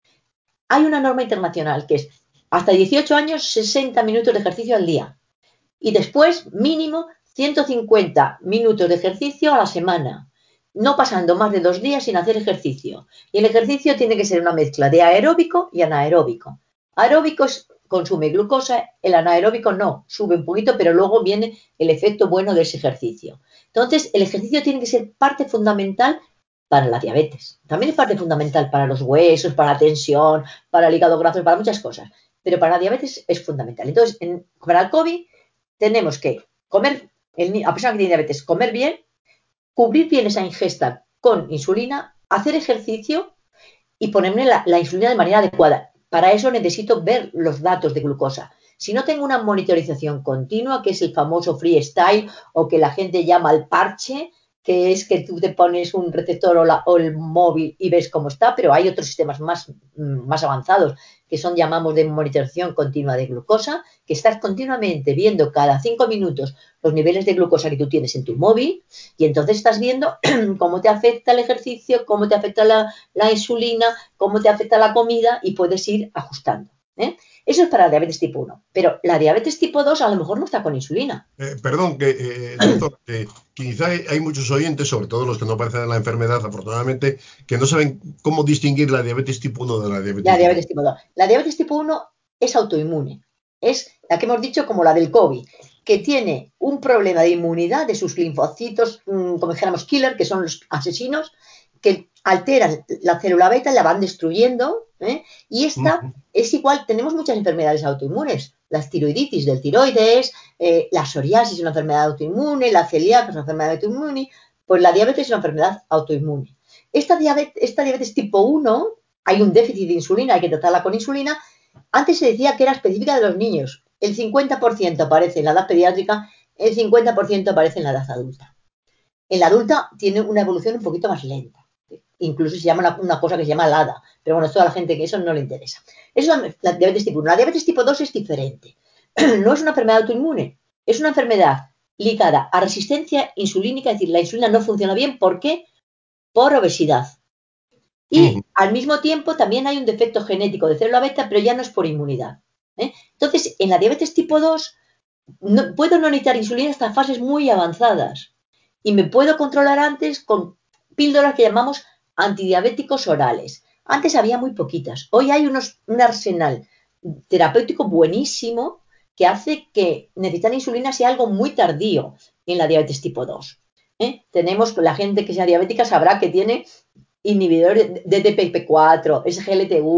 Hay una norma internacional que es hasta dieciocho años, sesenta minutos de ejercicio al día. Y después, mínimo, ciento cincuenta minutos de ejercicio a la semana. No pasando más de dos días sin hacer ejercicio. Y el ejercicio tiene que ser una mezcla de aeróbico y anaeróbico. Aeróbico es, consume glucosa, el anaeróbico no, sube un poquito, pero luego viene el efecto bueno de ese ejercicio. Entonces, el ejercicio tiene que ser parte fundamental para la diabetes. También es parte fundamental para los huesos, para la tensión, para el hígado graso, para muchas cosas. Pero para la diabetes es fundamental. Entonces, en, para el COVID, tenemos que comer, el, a pesar de que tiene diabetes, comer bien, cubrir bien esa ingesta con insulina, hacer ejercicio y ponerme la, la insulina de manera adecuada. Para eso necesito ver los datos de glucosa. Si no tengo una monitorización continua, que es el famoso freestyle o que la gente llama el parche, que es que tú te pones un receptor o, la, o el móvil y ves cómo está, pero hay otros sistemas más, más avanzados que son, llamamos, de monitorización continua de glucosa, que estás continuamente viendo cada cinco minutos los niveles de glucosa que tú tienes en tu móvil y entonces estás viendo cómo te afecta el ejercicio, cómo te afecta la, la insulina, cómo te afecta la comida y puedes ir ajustando. ¿eh? Eso es para la diabetes tipo uno, pero la diabetes tipo dos a lo mejor no está con insulina. Eh, perdón, que, eh, doctor, que quizá hay muchos oyentes, sobre todo los que no padecen de la enfermedad, afortunadamente, que no saben cómo distinguir la diabetes tipo uno de la diabetes, la diabetes tipo dos. La diabetes tipo uno es autoinmune, es la que hemos dicho como la del COVID, que tiene un problema de inmunidad de sus linfocitos, como dijéramos killer, que son los asesinos, que alteran la célula beta, la van destruyendo, ¿eh? Y esta uh-huh. es igual, tenemos muchas enfermedades autoinmunes, la tiroiditis del tiroides, eh, la psoriasis es una enfermedad autoinmune, la celíaca es una enfermedad autoinmune, pues la diabetes es una enfermedad autoinmune. Esta diabetes, esta diabetes tipo uno, hay un déficit de insulina, hay que tratarla con insulina. Antes se decía que era específica de los niños, el cincuenta por ciento aparece en la edad pediátrica, el cincuenta por ciento aparece en la edad adulta. En la adulta tiene una evolución un poquito más lenta. Incluso se llama una, una cosa que se llama LADA, pero bueno, a toda la gente que eso no le interesa. Eso es la, la diabetes tipo uno. La diabetes tipo dos es diferente. No es una enfermedad autoinmune, es una enfermedad ligada a resistencia insulínica, es decir, la insulina no funciona bien. ¿Por qué? Por obesidad. Y uh-huh. al mismo tiempo también hay un defecto genético de célula beta, pero ya no es por inmunidad. ¿eh? Entonces, en la diabetes tipo dos, no, puedo no necesitar insulina hasta fases muy avanzadas. Y me puedo controlar antes con píldoras que llamamos antidiabéticos orales. Antes había muy poquitas. Hoy hay unos, un arsenal terapéutico buenísimo que hace que necesitar insulina sea algo muy tardío en la diabetes tipo dos. ¿eh? Tenemos, la gente que sea diabética sabrá que tiene inhibidores de T P P cuatro, S G L T uno,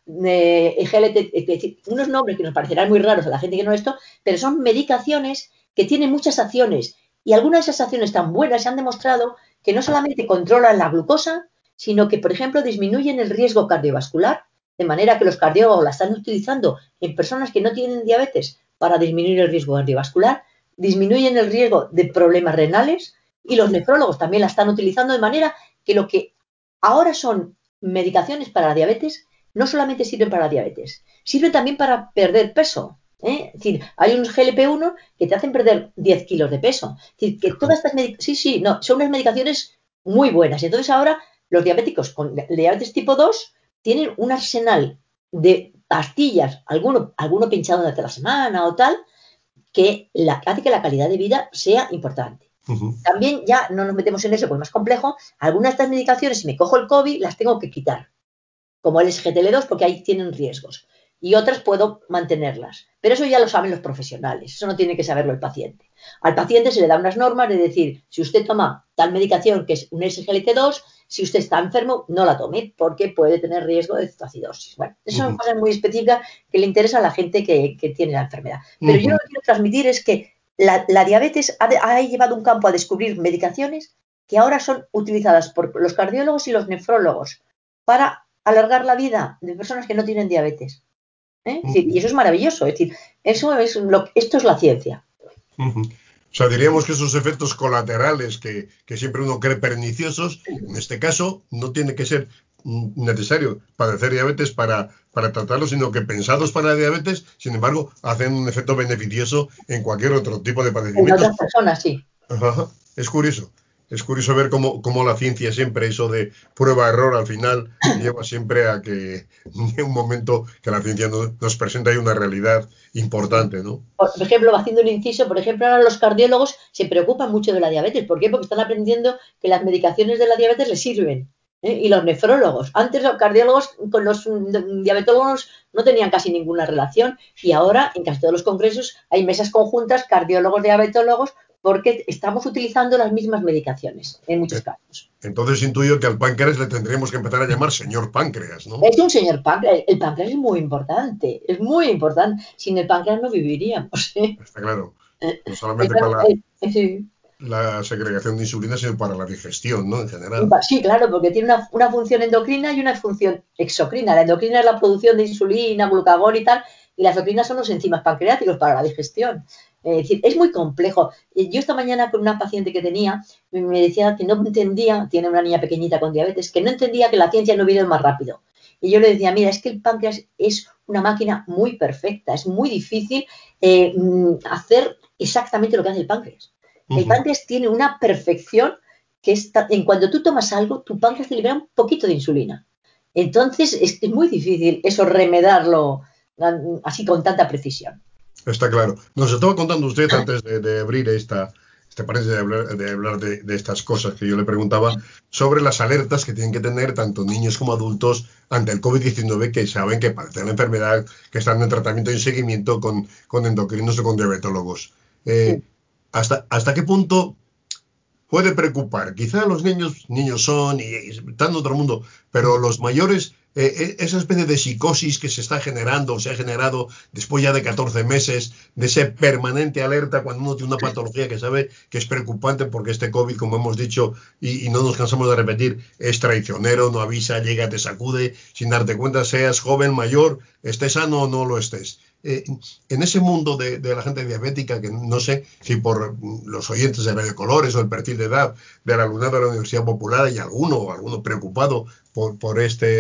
eh, G L T, es decir, unos nombres que nos parecerán muy raros a la gente que no esto, pero son medicaciones que tienen muchas acciones y algunas de esas acciones tan buenas se han demostrado que no solamente controlan la glucosa, sino que, por ejemplo, disminuyen el riesgo cardiovascular, de manera que los cardiólogos la están utilizando en personas que no tienen diabetes para disminuir el riesgo cardiovascular, disminuyen el riesgo de problemas renales y los nefrólogos también la están utilizando de manera que lo que ahora son medicaciones para la diabetes no solamente sirven para la diabetes, sirven también para perder peso. ¿eh? Es decir, hay unos G L P uno que te hacen perder diez kilos de peso. Es decir, que todas estas medicaciones, sí, sí, no, son unas medicaciones muy buenas. Y entonces ahora los diabéticos con diabetes tipo dos tienen un arsenal de pastillas, alguno, alguno pinchado durante la semana o tal, que la, hace que la calidad de vida sea importante. Uh-huh. También ya no nos metemos en eso, pues es más complejo. Algunas de estas medicaciones, si me cojo el COVID, las tengo que quitar, como el S G T L dos, porque ahí tienen riesgos. Y otras puedo mantenerlas. Pero eso ya lo saben los profesionales, eso no tiene que saberlo el paciente. Al paciente se le da unas normas de decir, si usted toma tal medicación que es un S G L T dos, si usted está enfermo, no la tome, porque puede tener riesgo de cetoacidosis. Bueno, eso uh-huh. son cosas muy específicas que le interesan a la gente que, que tiene la enfermedad. Pero uh-huh. yo lo que quiero transmitir es que la, la diabetes ha, de, ha llevado un campo a descubrir medicaciones que ahora son utilizadas por los cardiólogos y los nefrólogos para alargar la vida de personas que no tienen diabetes. ¿eh? Es decir, y eso es maravilloso. Es decir, eso es lo, esto es la ciencia. Uh-huh. O sea, diríamos que esos efectos colaterales que, que siempre uno cree perniciosos, en este caso no tiene que ser necesario padecer diabetes para, para tratarlo, sino que pensados para la diabetes, sin embargo, hacen un efecto beneficioso en cualquier otro tipo de padecimientos. En otras personas, sí. Ajá. Es curioso. Es curioso ver cómo, cómo la ciencia siempre, eso de prueba-error, al final lleva siempre a que en un momento que la ciencia nos, nos presenta ahí una realidad importante, ¿no? Por ejemplo, haciendo un inciso, por ejemplo, ahora los cardiólogos se preocupan mucho de la diabetes. ¿Por qué? Porque están aprendiendo que las medicaciones de la diabetes les sirven. ¿eh? Y los nefrólogos. Antes los cardiólogos con los diabetólogos no tenían casi ninguna relación y ahora en casi todos los congresos hay mesas conjuntas cardiólogos, diabetólogos, porque estamos utilizando las mismas medicaciones en muchos casos. Entonces intuyo que al páncreas le tendríamos que empezar a llamar señor páncreas, ¿no? Es un señor páncreas. El páncreas es muy importante, es muy importante. Sin el páncreas no viviríamos. ¿eh? Está claro. No solamente para la, sí. la segregación de insulina, sino para la digestión, ¿no? En general. Sí, claro, porque tiene una, una función endocrina y una función exocrina. La endocrina es la producción de insulina, glucagón y tal, y las exocrinas son los enzimas pancreáticos para la digestión. Es decir, es muy complejo. Yo esta mañana con una paciente que tenía, me decía que no entendía, tiene una niña pequeñita con diabetes, que no entendía que la ciencia no hubiera ido más rápido. Y yo le decía, mira, es que el páncreas es una máquina muy perfecta, es muy difícil eh, hacer exactamente lo que hace el páncreas. Uh-huh. El páncreas tiene una perfección que está, en cuando tú tomas algo, tu páncreas te libera un poquito de insulina. Entonces, es, es muy difícil eso remedarlo así con tanta precisión. Está claro. Nos estaba contando usted antes de, de abrir esta, este paréntesis de hablar, de, hablar de, de estas cosas que yo le preguntaba sobre las alertas que tienen que tener tanto niños como adultos ante el COVID diecinueve, que saben que padecen la enfermedad, que están en tratamiento y en seguimiento con, con endocrinos o con diabetólogos. Eh, sí. ¿hasta, ¿Hasta qué punto puede preocupar? Quizá los niños, niños son y, y están en otro mundo, pero los mayores, eh, esa especie de psicosis que se está generando, se ha generado después ya de catorce meses, de ser permanente alerta cuando uno tiene una patología que sabe que es preocupante, porque este COVID, como hemos dicho, y, y no nos cansamos de repetir, es traicionero, no avisa, llega, te sacude, sin darte cuenta, seas joven, mayor, estés sano o no lo estés. Eh, en ese mundo de, de la gente diabética, que no sé si por los oyentes de Radio Colores o el perfil de edad del alumnado de la Universidad Popular hay alguno, alguno preocupado por, por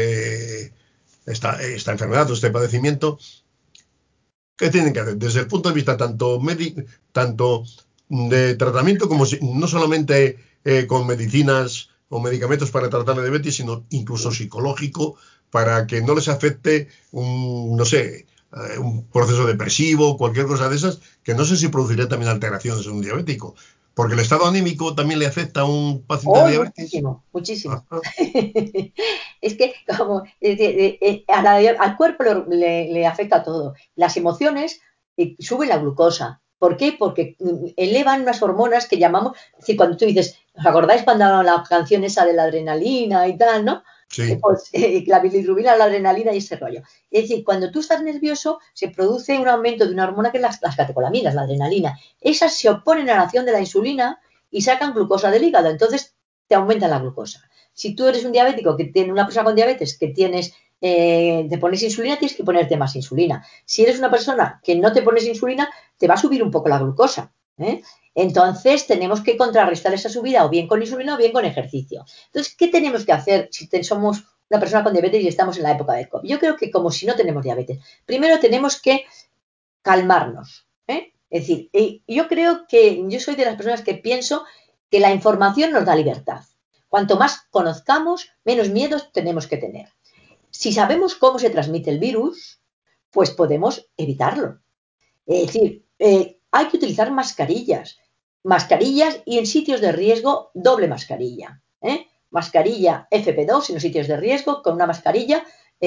este, esta, esta enfermedad o este padecimiento, ¿qué tienen que hacer? Desde el punto de vista tanto, medi- tanto de tratamiento como si, no solamente eh, con medicinas o medicamentos para tratar la diabetes, sino incluso psicológico, para que no les afecte un, no sé, un proceso depresivo, cualquier cosa de esas, que no sé si produciría también alteraciones en un diabético, porque el estado anímico también le afecta a un paciente oh, de diabetes. Muchísimo, muchísimo. Es que como es decir, eh, a la, al cuerpo le, le afecta todo. Las emociones eh, suben la glucosa. ¿Por qué? Porque elevan unas hormonas que llamamos, es decir, cuando tú dices, ¿os acordáis cuando la canción esa de la adrenalina y tal, no? Sí. Pues eh, la bilirrubina, la adrenalina y ese rollo. Es decir, cuando tú estás nervioso, se produce un aumento de una hormona que es las, las catecolaminas, la adrenalina. Esas se oponen a la acción de la insulina y sacan glucosa del hígado. Entonces, te aumentan la glucosa. Si tú eres un diabético que tiene una persona con diabetes que tienes, eh, te pones insulina, tienes que ponerte más insulina. Si eres una persona que no te pones insulina, te va a subir un poco la glucosa, ¿eh? Entonces, tenemos que contrarrestar esa subida o bien con insulina o bien con ejercicio. Entonces, ¿qué tenemos que hacer si te, somos una persona con diabetes y estamos en la época del COVID? Yo creo que como si no tenemos diabetes, primero tenemos que calmarnos, ¿eh? Es decir, yo creo que yo soy de las personas que pienso que la información nos da libertad. Cuanto más conozcamos, menos miedos tenemos que tener. Si sabemos cómo se transmite el virus, pues podemos evitarlo. Es decir, eh, hay que utilizar mascarillas, mascarillas y en sitios de riesgo, doble mascarilla, ¿eh? Mascarilla F P dos en los sitios de riesgo con una mascarilla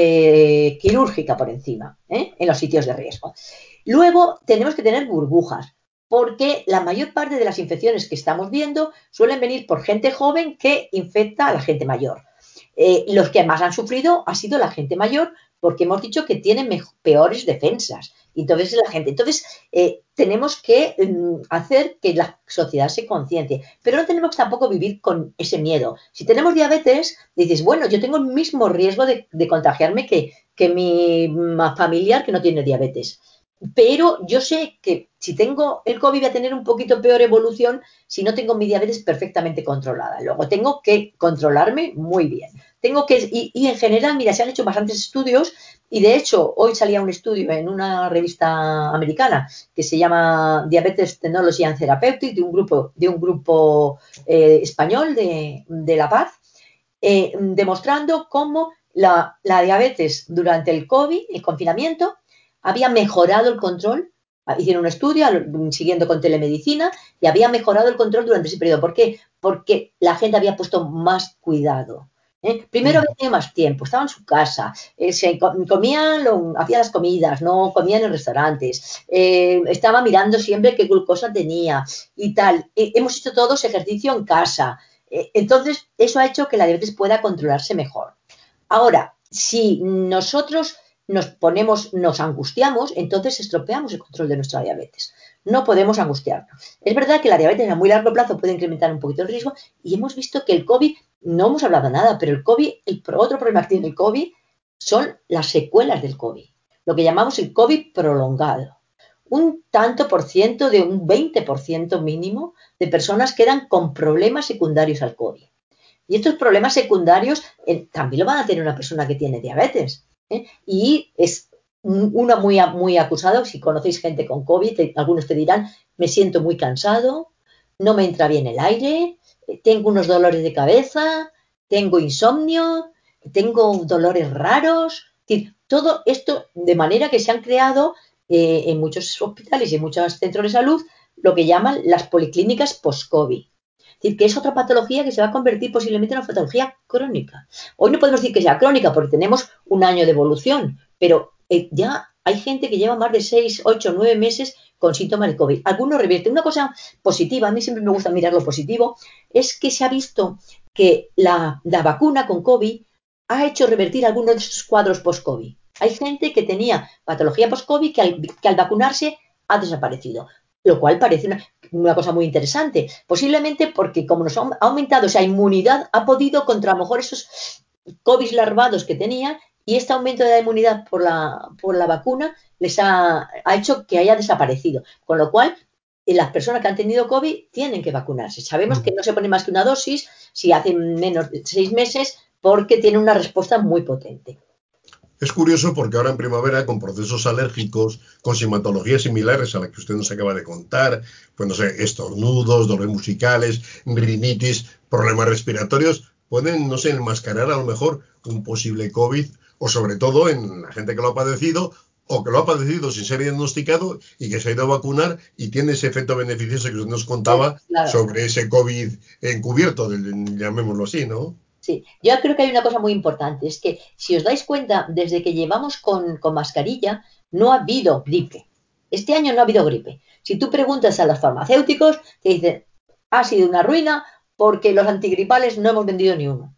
eh, quirúrgica por encima, ¿eh? En los sitios de riesgo. Luego tenemos que tener burbujas, porque la mayor parte de las infecciones que estamos viendo suelen venir por gente joven que infecta a la gente mayor. Eh, los que más han sufrido ha sido la gente mayor, porque hemos dicho que tienen mejor, peores defensas. Entonces, la gente. Entonces, eh, tenemos que mm, hacer que la sociedad se conciencie, pero no tenemos que tampoco vivir con ese miedo. Si tenemos diabetes, dices, bueno, yo tengo el mismo riesgo de, de contagiarme que, que mi familiar que no tiene diabetes. Pero yo sé que si tengo el COVID voy a tener un poquito peor evolución si no tengo mi diabetes perfectamente controlada. Luego tengo que controlarme muy bien. Tengo que, y, y en general, mira, se han hecho bastantes estudios y de hecho hoy salía un estudio en una revista americana que se llama Diabetes Technology and Therapeutics de un grupo, de un grupo eh, español de, de La Paz, eh, demostrando cómo la, la diabetes durante el COVID, el confinamiento, había mejorado el control. Hicieron un estudio siguiendo con telemedicina y había mejorado el control durante ese periodo. ¿Por qué? Porque la gente había puesto más cuidado. ¿Eh? Primero había tenido más tiempo, estaba en su casa, eh, se comían, lo, hacía las comidas, no comían en restaurantes, eh, estaba mirando siempre qué glucosa tenía y tal. Eh, hemos hecho todos ejercicio en casa. Eh, entonces, eso ha hecho que la diabetes pueda controlarse mejor. Ahora, si nosotros nos ponemos, nos angustiamos, entonces estropeamos el control de nuestra diabetes. No podemos angustiarnos. Es verdad que la diabetes a muy largo plazo puede incrementar un poquito el riesgo y hemos visto que el COVID, no hemos hablado nada, pero el COVID, el otro problema que tiene el COVID son las secuelas del COVID, lo que llamamos el COVID prolongado. Un tanto por ciento, de un veinte por ciento mínimo, de personas quedan con problemas secundarios al COVID. Y estos problemas secundarios eh, también lo van a tener una persona que tiene diabetes, ¿eh? Y es uno muy, muy acusado. Si conocéis gente con COVID, te, algunos te dirán, me siento muy cansado, no me entra bien el aire, tengo unos dolores de cabeza, tengo insomnio, tengo dolores raros. Es decir, todo esto de manera que se han creado eh, en muchos hospitales y en muchos centros de salud lo que llaman las policlínicas post-COVID. Es decir, que es otra patología que se va a convertir posiblemente en una patología crónica. Hoy no podemos decir que sea crónica porque tenemos un año de evolución, pero eh, ya hay gente que lleva más de seis, ocho, nueve meses con síntomas de COVID. Algunos revierten. Una cosa positiva, a mí siempre me gusta mirar lo positivo, es que se ha visto que la, la vacuna con COVID ha hecho revertir algunos de esos cuadros post-COVID. Hay gente que tenía patología post-COVID que al, que al vacunarse ha desaparecido, lo cual parece una, una cosa muy interesante. Posiblemente porque como nos ha aumentado esa inmunidad, ha podido contra a lo mejor esos COVID larvados que tenía, y este aumento de la inmunidad por la, por la vacuna les ha, ha hecho que haya desaparecido. Con lo cual, las personas que han tenido COVID tienen que vacunarse. Sabemos que no se pone más que una dosis si hacen menos de seis meses porque tiene una respuesta muy potente. Es curioso porque ahora en primavera, con procesos alérgicos, con sintomatologías similares a la que usted nos acaba de contar, pues no sé, estornudos, dolores musicales, rinitis, problemas respiratorios, pueden, no sé, enmascarar a lo mejor un posible COVID, o sobre todo en la gente que lo ha padecido, o que lo ha padecido sin ser diagnosticado y que se ha ido a vacunar y tiene ese efecto beneficioso que usted nos contaba, claro, sobre ese COVID encubierto, llamémoslo así, ¿no? Sí, yo creo que hay una cosa muy importante, es que si os dais cuenta, desde que llevamos con, con mascarilla, no ha habido gripe. Este año no ha habido gripe. Si tú preguntas a los farmacéuticos, te dicen, ha sido una ruina porque los antigripales no hemos vendido ni uno.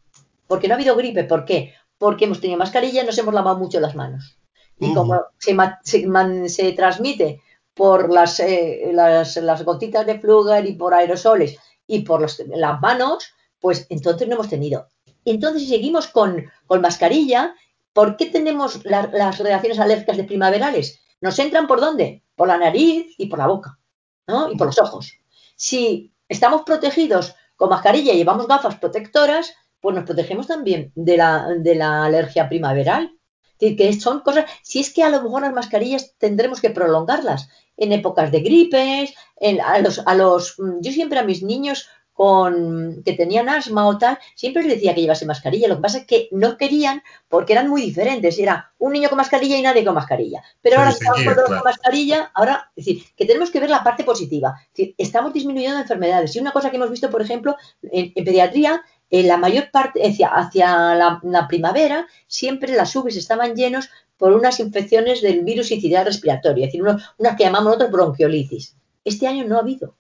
porque no ha habido gripe. ¿Por qué? Porque hemos tenido mascarilla y nos hemos lavado mucho las manos. Y como Ujú. se, se, man, se transmite por las, eh, las, las gotitas de Fluger y por aerosoles y por los, las manos, pues entonces no hemos tenido. Entonces, si seguimos con, con mascarilla, ¿por qué tenemos la, las reacciones alérgicas de primaverales? ¿Nos entran por dónde? Por la nariz y por la boca, ¿no? Y por los ojos. Si estamos protegidos con mascarilla y llevamos gafas protectoras, pues nos protegemos también de la, de la alergia primaveral. Es decir, que son cosas, si es que a lo mejor las mascarillas tendremos que prolongarlas en épocas de gripes, en, a, los, a los, yo siempre a mis niños con, que tenían asma o tal, siempre les decía que llevase mascarilla. Lo que pasa es que no querían porque eran muy diferentes. Era un niño con mascarilla y nadie con mascarilla. Pero Se ahora que estamos distinguía, todos con claro. mascarilla, ahora, es decir, que tenemos que ver la parte positiva. Es decir, estamos disminuyendo enfermedades. Y una cosa que hemos visto, por ejemplo, en, en pediatría, en la mayor parte, hacia, hacia la, la primavera, siempre las U B I estaban llenos por unas infecciones del virus sincitial respiratorio, es decir, unos, unas que llamamos nosotros bronquiolitis. Este año no ha habido.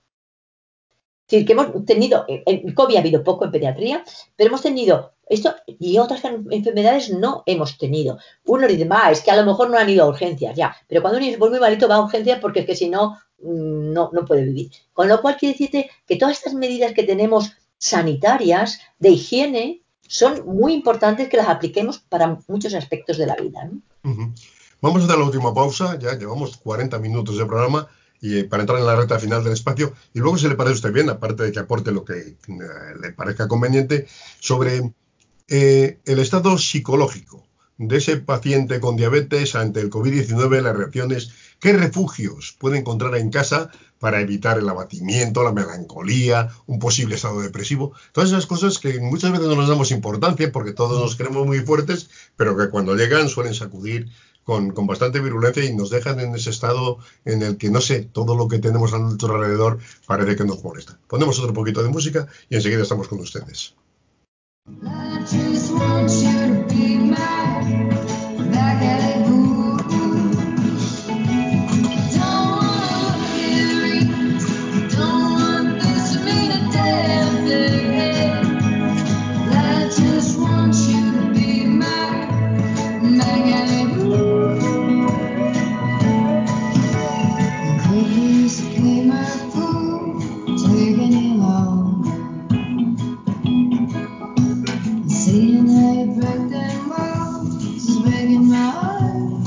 Es decir, que hemos tenido, en COVID ha habido poco en pediatría, pero hemos tenido esto y otras enfermedades no hemos tenido. Uno dice, ah, es que a lo mejor no han ido a urgencias, ya, pero cuando uno es muy malito va a urgencias porque es que si no, no, no puede vivir. Con lo cual quiere decirte que todas estas medidas que tenemos sanitarias, de higiene, son muy importantes que las apliquemos para muchos aspectos de la vida, ¿no? Uh-huh. Vamos a hacer la última pausa, ya llevamos cuarenta minutos de programa y eh, para entrar en la recta final del espacio y luego si le parece a usted bien, aparte de que aporte lo que eh, le parezca conveniente, sobre eh, el estado psicológico de ese paciente con diabetes ante el COVID diecinueve, las reacciones, qué refugios puede encontrar en casa para evitar el abatimiento, la melancolía, un posible estado depresivo, todas esas cosas que muchas veces no nos damos importancia porque todos nos creemos muy fuertes, pero que cuando llegan suelen sacudir con, con bastante virulencia y nos dejan en ese estado en el que, no sé, todo lo que tenemos a nuestro alrededor parece que nos molesta. Ponemos otro poquito de música y enseguida estamos con ustedes. I just want you to be my back at it. Don't wanna look at reach, don't want this to mean a damn thing. I just want you to be my back at it. Please play my fool, taking it long. Seeing how you break them walls is breaking my heart.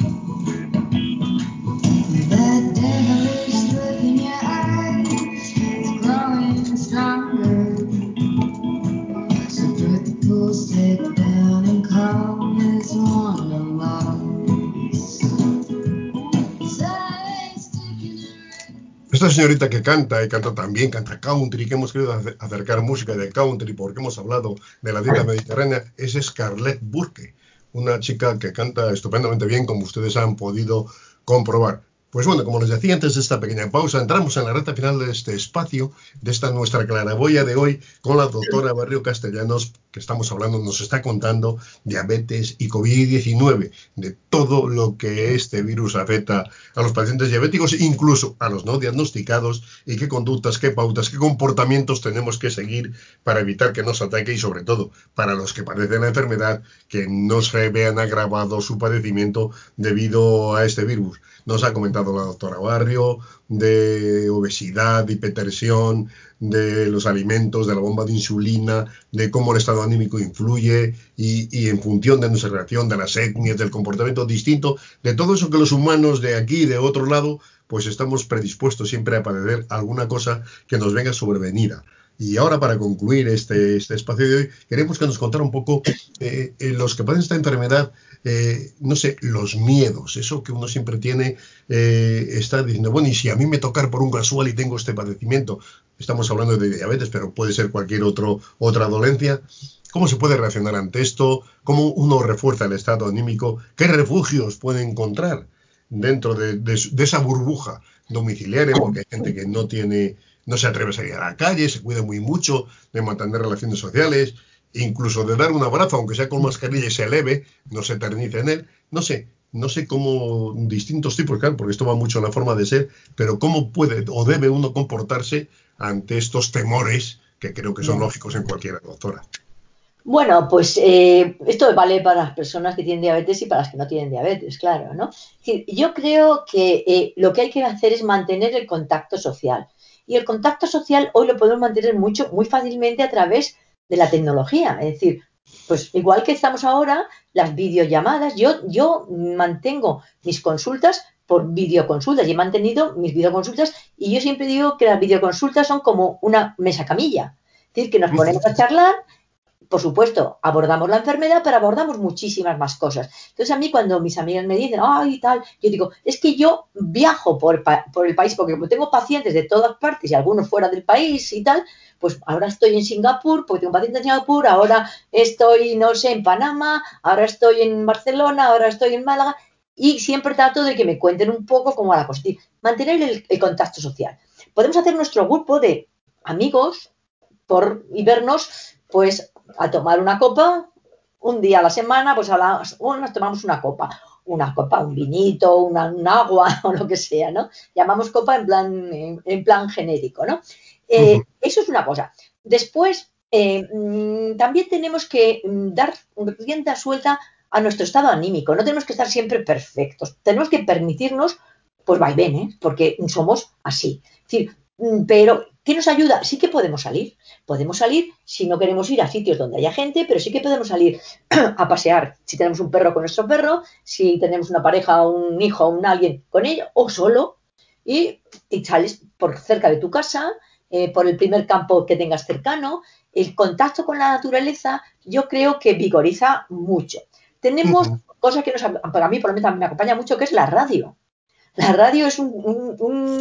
That devilish look in your eyes is growing stronger. So put the pool stick down and call this one a loss. 'Cause I ain't sticking around. Esta señorita que canta y canta también, canta country, que hemos querido acercar música de country porque hemos hablado de la dieta mediterránea, es Scarlett Burke, una chica que canta estupendamente bien, como ustedes han podido comprobar. Pues bueno, como les decía antes de esta pequeña pausa, entramos en la recta final de este espacio, de esta nuestra claraboya de hoy, con la doctora Barrio Castellanos, que estamos hablando, nos está contando diabetes y COVID diecinueve, de todo lo que este virus afecta a los pacientes diabéticos, incluso a los no diagnosticados, y qué conductas, qué pautas, qué comportamientos tenemos que seguir para evitar que nos ataque y sobre todo para los que padecen la enfermedad, que no se vean agravado su padecimiento debido a este virus. Nos ha comentado la doctora Barrio de obesidad, de hipertensión, de los alimentos, de la bomba de insulina, de cómo el estado anímico influye y, y en función de nuestra reacción, de las etnias, del comportamiento distinto, de todo eso que los humanos de aquí y de otro lado, pues estamos predispuestos siempre a padecer alguna cosa que nos venga sobrevenida. Y ahora, para concluir este, este espacio de hoy, queremos que nos contara un poco eh, eh, los que padecen esta enfermedad, eh, no sé, los miedos, eso que uno siempre tiene, eh, está diciendo, bueno, y si a mí me tocar por un casual y tengo este padecimiento, estamos hablando de diabetes, pero puede ser cualquier otro, otra dolencia, ¿cómo se puede reaccionar ante esto? ¿Cómo uno refuerza el estado anímico? ¿Qué refugios puede encontrar dentro de, de, de esa burbuja domiciliaria? Porque hay gente que no tiene... no se atreve a salir a la calle, se cuida muy mucho de mantener relaciones sociales, incluso de dar un abrazo, aunque sea con mascarilla y se eleve, no se eternice en él. No sé, no sé cómo distintos tipos, claro, porque esto va mucho en la forma de ser, pero cómo puede o debe uno comportarse ante estos temores que creo que son Ya. lógicos en cualquiera, doctora. Bueno, pues eh, esto vale para las personas que tienen diabetes y para las que no tienen diabetes, claro, ¿no? Es decir, yo creo que eh, lo que hay que hacer es mantener el contacto social. Y el contacto social hoy lo podemos mantener mucho, muy fácilmente a través de la tecnología. Es decir, pues igual que estamos ahora, las videollamadas, yo, yo mantengo mis consultas por videoconsultas y he mantenido mis videoconsultas y yo siempre digo que las videoconsultas son como una mesa camilla. Es decir, que nos ponemos a charlar, por supuesto, abordamos la enfermedad, pero abordamos muchísimas más cosas. Entonces, a mí cuando mis amigas me dicen, ay, tal, yo digo, es que yo viajo por, por el país, porque como tengo pacientes de todas partes y algunos fuera del país y tal, pues ahora estoy en Singapur, porque tengo pacientes en Singapur, ahora estoy, no sé, en Panamá, ahora estoy en Barcelona, ahora estoy en Málaga, y siempre trato de que me cuenten un poco cómo va la cosa. Mantener el, el contacto social. Podemos hacer nuestro grupo de amigos por, y vernos, pues, a tomar una copa, un día a la semana, pues a las unas tomamos una copa, una copa, un vinito, una, un agua o lo que sea, ¿no? Llamamos copa en plan, en, en plan genérico, ¿no? Eh, eso es una cosa. Después, eh, mmm, también tenemos que mmm, dar rienda suelta a nuestro estado anímico. No tenemos que estar siempre perfectos. Tenemos que permitirnos, pues, vaivenes, porque somos así. Es decir, mmm, pero, ¿qué nos ayuda? Sí que podemos salir. Podemos salir si no queremos ir a sitios donde haya gente, pero sí que podemos salir a pasear si tenemos un perro con nuestro perro, si tenemos una pareja, un hijo, un alguien con ello, o solo, y, y sales por cerca de tu casa, eh, por el primer campo que tengas cercano. El contacto con la naturaleza yo creo que vigoriza mucho. Tenemos cosas que nos, para mí por lo menos me acompaña mucho, que es la radio. La radio es un, un,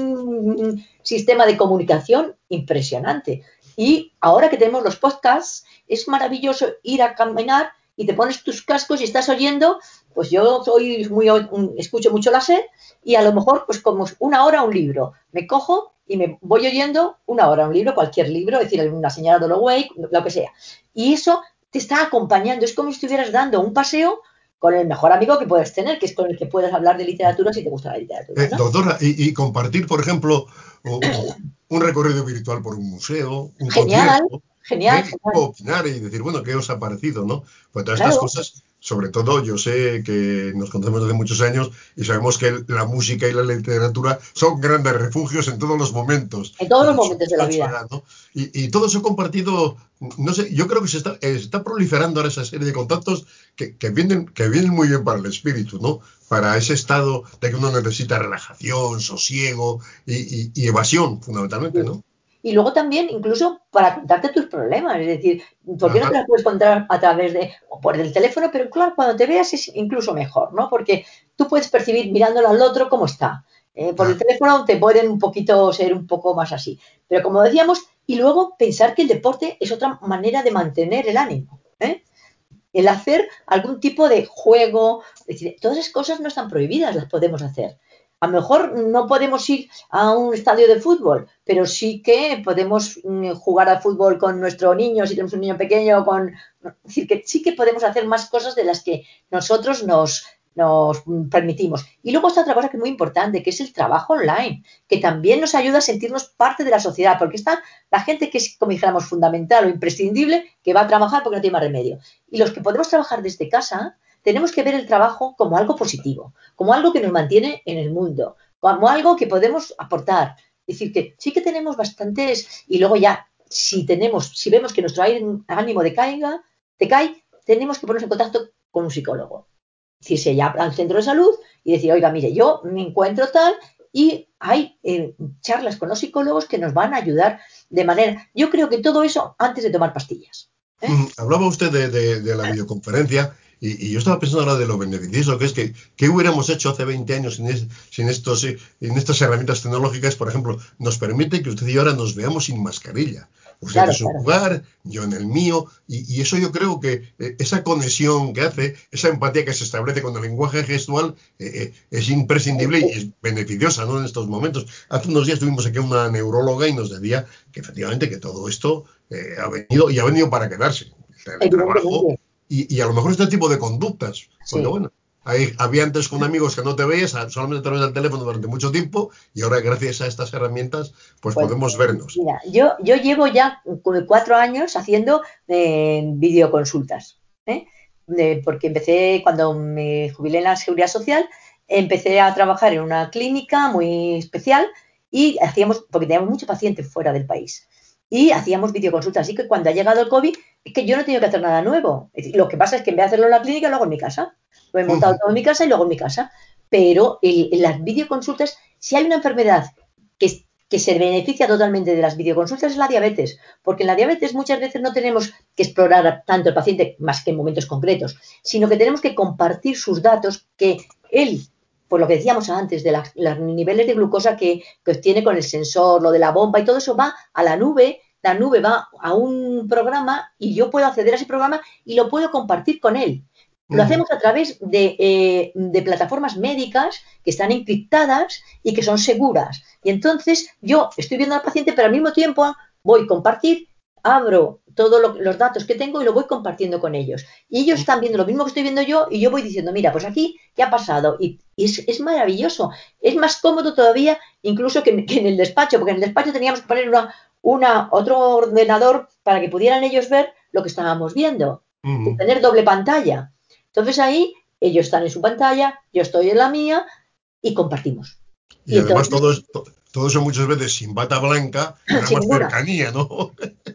un, sistema de comunicación impresionante. Y ahora que tenemos los podcasts, es maravilloso ir a caminar y te pones tus cascos y estás oyendo. Pues yo soy muy, escucho mucho la SER y a lo mejor, pues como una hora un libro. Me cojo y me voy oyendo una hora un libro, cualquier libro, es decir, una señora Dalloway, lo que sea. Y eso te está acompañando. Es como si estuvieras dando un paseo con el mejor amigo que puedes tener, que es con el que puedes hablar de literatura si te gusta la literatura, Eh, ¿no? doctora, y, y compartir, por ejemplo, un, un recorrido virtual por un museo, un Genial, concierto, genial, ¿eh? genial. Opinar y decir, bueno, ¿qué os ha parecido, no? Pues todas estas Claro, cosas, sobre todo, yo sé que nos conocemos desde muchos años y sabemos que la música y la literatura son grandes refugios en todos los momentos en todos de los nuestra momentos de la vida. ¿no? Y, y todo eso compartido, no sé, yo creo que se está, eh, está proliferando ahora esa serie de contactos que, que, vienen, que vienen muy bien para el espíritu, ¿no? Para ese estado de que uno necesita relajación, sosiego y, y, y evasión, fundamentalmente, Sí. ¿no? Y luego también, incluso para contarte tus problemas, es decir, ¿por qué no te Ajá. las puedes contar a través de, o por el teléfono? Pero claro, cuando te veas es incluso mejor, ¿no? Porque tú puedes percibir mirándolo al otro cómo está. Eh, por el Ah, teléfono te pueden un poquito ser un poco más así. Pero como decíamos, y luego pensar que el deporte es otra manera de mantener el ánimo, ¿eh? El hacer algún tipo de juego, es decir, todas esas cosas no están prohibidas, las podemos hacer. A lo mejor no podemos ir a un estadio de fútbol, pero sí que podemos mm, jugar al fútbol con nuestro niño, si tenemos un niño pequeño, con, es decir, que sí que podemos hacer más cosas de las que nosotros nos, nos permitimos. Y luego está otra cosa que es muy importante, que es el trabajo online, que también nos ayuda a sentirnos parte de la sociedad, porque está la gente que es, como dijéramos, fundamental o imprescindible, que va a trabajar porque no tiene más remedio. Y los que podemos trabajar desde casa, tenemos que ver el trabajo como algo positivo, como algo que nos mantiene en el mundo, como algo que podemos aportar. Es decir, que sí que tenemos bastantes, y luego ya, si tenemos, si vemos que nuestro ánimo decaiga, decae, tenemos que ponernos en contacto con un psicólogo. Es decir, se llama al centro de salud y decir, oiga, mire, yo me encuentro tal, y hay eh, charlas con los psicólogos que nos van a ayudar de manera. Yo creo que todo eso antes de tomar pastillas. ¿Eh? mm, hablaba usted de, de, de la videoconferencia y, y, yo estaba pensando ahora de lo beneficioso que es que ¿qué hubiéramos hecho hace veinte años sin, es, sin, estos, sin estas herramientas tecnológicas? Por ejemplo, nos permite que usted y yo ahora nos veamos sin mascarilla. Usted en Claro, su claro. lugar, yo en el mío, y, y eso yo creo que eh, esa conexión que hace, esa empatía que se establece con el lenguaje gestual eh, eh, es imprescindible y es beneficiosa, ¿no? En estos momentos. Hace unos días tuvimos aquí una neuróloga y nos decía que efectivamente que todo esto eh, ha venido y ha venido para quedarse. El teletrabajo Evidentemente, y, y, a lo mejor este tipo de conductas. Porque sí. bueno, Ahí, había antes con amigos que no te veías, solamente a través del teléfono durante mucho tiempo, y ahora gracias a estas herramientas, pues Pues podemos vernos. mira, yo, yo llevo ya cu- cuatro años haciendo eh, videoconsultas, ¿eh? De- porque empecé cuando me jubilé en la Seguridad Social, empecé a trabajar en una clínica muy especial y hacíamos, porque teníamos muchos pacientes fuera del país, y hacíamos videoconsultas. Así que cuando ha llegado el COVID, es que yo no he tenido que hacer nada nuevo. Es decir, lo que pasa es que en vez de hacerlo en la clínica, lo hago en mi casa. Lo he montado Ujú, todo en mi casa y lo hago en mi casa. Pero el- en las videoconsultas, si hay una enfermedad que que se beneficia totalmente de las videoconsultas es la diabetes, porque en la diabetes muchas veces no tenemos que explorar tanto el paciente más que en momentos concretos, sino que tenemos que compartir sus datos que él, por lo que decíamos antes, de la- los niveles de glucosa que, que obtiene con el sensor, lo de la bomba y todo eso va a la nube, la nube va a un programa y yo puedo acceder a ese programa y lo puedo compartir con él. Lo ujú. hacemos a través de, eh, de plataformas médicas que están encriptadas y que son seguras. Y entonces yo estoy viendo al paciente, pero al mismo tiempo voy a compartir, abro todos lo, los datos que tengo y lo voy compartiendo con ellos. Y ellos están viendo lo mismo que estoy viendo yo y yo voy diciendo, mira, pues aquí, ¿qué ha pasado? Y, y es, es, maravilloso. Es más cómodo todavía incluso que, que, en el despacho, porque en el despacho teníamos que poner una, una, otro ordenador para que pudieran ellos ver lo que estábamos viendo. Ujú. Tener doble pantalla. Entonces ahí ellos están en su pantalla, yo estoy en la mía y compartimos. Y Y además entonces, todo, es- to- todo eso muchas veces sin bata blanca y da sin más ninguna. cercanía, ¿no?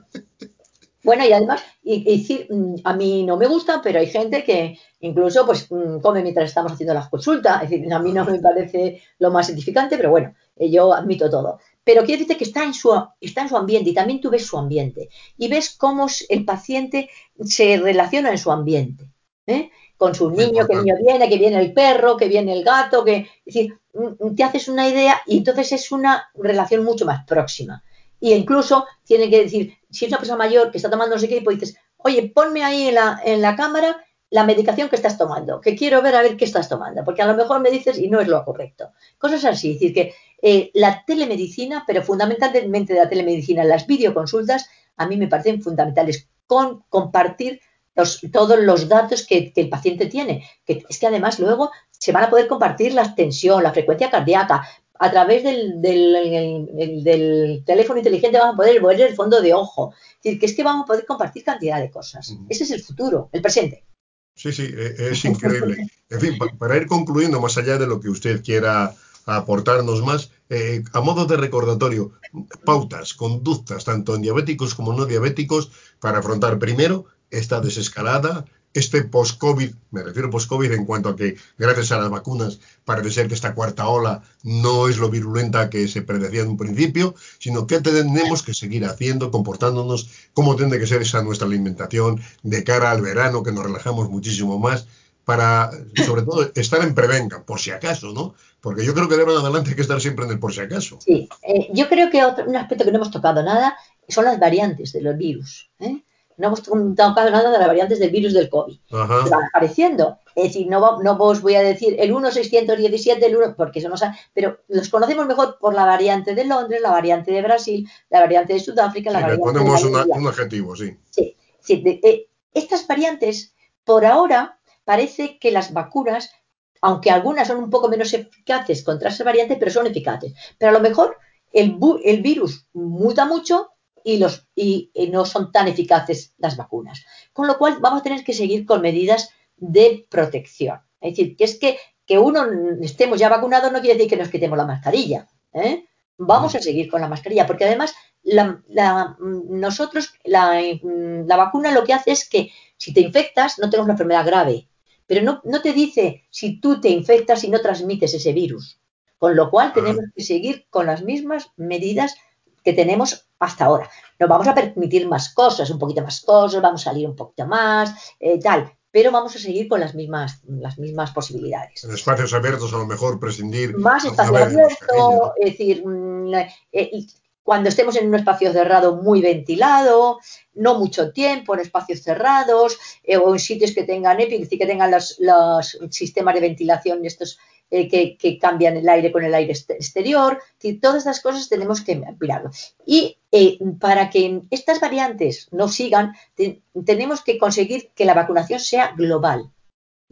Bueno, y además, y, y decir, mm, a mí no me gusta, pero hay gente que incluso pues mm, come mientras estamos haciendo las consultas. Es decir, a mí no me parece lo más edificante, pero bueno, eh, yo admito todo. Pero quiero decirte que está en, su, está en su ambiente y también tú ves su ambiente y ves cómo el paciente se relaciona en su ambiente, ¿eh? Con su Muy niño, que el niño importante. viene, que viene el perro, que viene el gato, que es decir, mm, te haces una idea y entonces es una relación mucho más próxima. Y incluso tienen que decir, si es una persona mayor que está tomando no sé qué, pues dices, oye, ponme ahí en la, en la cámara la medicación que estás tomando, que quiero ver a ver qué estás tomando, porque a lo mejor me dices y no es lo correcto. Cosas así, es decir, que eh, la telemedicina, pero fundamentalmente de la telemedicina, las videoconsultas, a mí me parecen fundamentales con compartir los, todos los datos que, que, el paciente tiene, que es que además luego se van a poder compartir la tensión, la frecuencia cardíaca, a través del, del, del, del teléfono inteligente vamos a poder ver el fondo de ojo. Es decir, que es que vamos a poder compartir cantidad de cosas. Ujú. Ese es el futuro, el presente. Sí, sí, e- es increíble. En fin, pa- para ir concluyendo, más allá de lo que usted quiera aportarnos más, eh, a modo de recordatorio, pautas, conductas, tanto en diabéticos como no diabéticos, para afrontar primero esta desescalada, este post-COVID, me refiero post-COVID en cuanto a que gracias a las vacunas parece ser que esta cuarta ola no es lo virulenta que se predecía en un principio, sino que tenemos que seguir haciendo, comportándonos, cómo tiene que ser esa nuestra alimentación de cara al verano, que nos relajamos muchísimo más, para, sobre todo, estar en prevenga, por si acaso, ¿no? Porque yo creo que de ahora en adelante hay que estar siempre en el por si acaso. Sí, eh, yo creo que otro, un aspecto que no hemos tocado nada son las variantes de los virus. ¿eh? No hemos tocado nada de las variantes del virus del COVID, que Ajá. van apareciendo. Es decir, no, va, no os voy a decir el uno seiscientos diecisiete, el uno, porque eso no sabe, pero los conocemos mejor por la variante de Londres, la variante de Brasil, la variante de Sudáfrica, la Sí, le variante de la ponemos una- India. un adjetivo, sí. Sí, sí, de- eh, estas variantes, por ahora, parece que las vacunas, aunque algunas son un poco menos eficaces contra esa variante, pero son eficaces. Pero a lo mejor el, bu- el virus muta mucho y, los, y, y no son tan eficaces las vacunas. Con lo cual vamos a tener que seguir con medidas de protección. Es decir, que es que, que uno estemos ya vacunados no quiere decir que nos quitemos la mascarilla. ¿eh? Vamos Mm. a seguir con la mascarilla, porque además la, la, nosotros, la, la, vacuna lo que hace es que si te infectas no tengas una enfermedad grave, pero no, no te dice si tú te infectas y no transmites ese virus. Con lo cual Ah, tenemos que seguir con las mismas medidas que tenemos hasta ahora. Nos vamos a permitir más cosas, un poquito más cosas, vamos a salir un poquito más, eh, tal, pero vamos a seguir con las mismas, las mismas posibilidades. en espacios abiertos a lo mejor prescindir Más alguna espacio vez de mascarilla, abierto, ¿no? es decir, mm, eh, cuando estemos en un espacio cerrado muy ventilado, no mucho tiempo en espacios cerrados, eh, o en sitios que tengan EPI, es decir, que tengan los, los sistemas de ventilación estos eh, que, que, cambian el aire con el aire exterior. Es decir, todas estas cosas tenemos que mirarlo. Y eh, para que estas variantes no sigan, te, tenemos que conseguir que la vacunación sea global.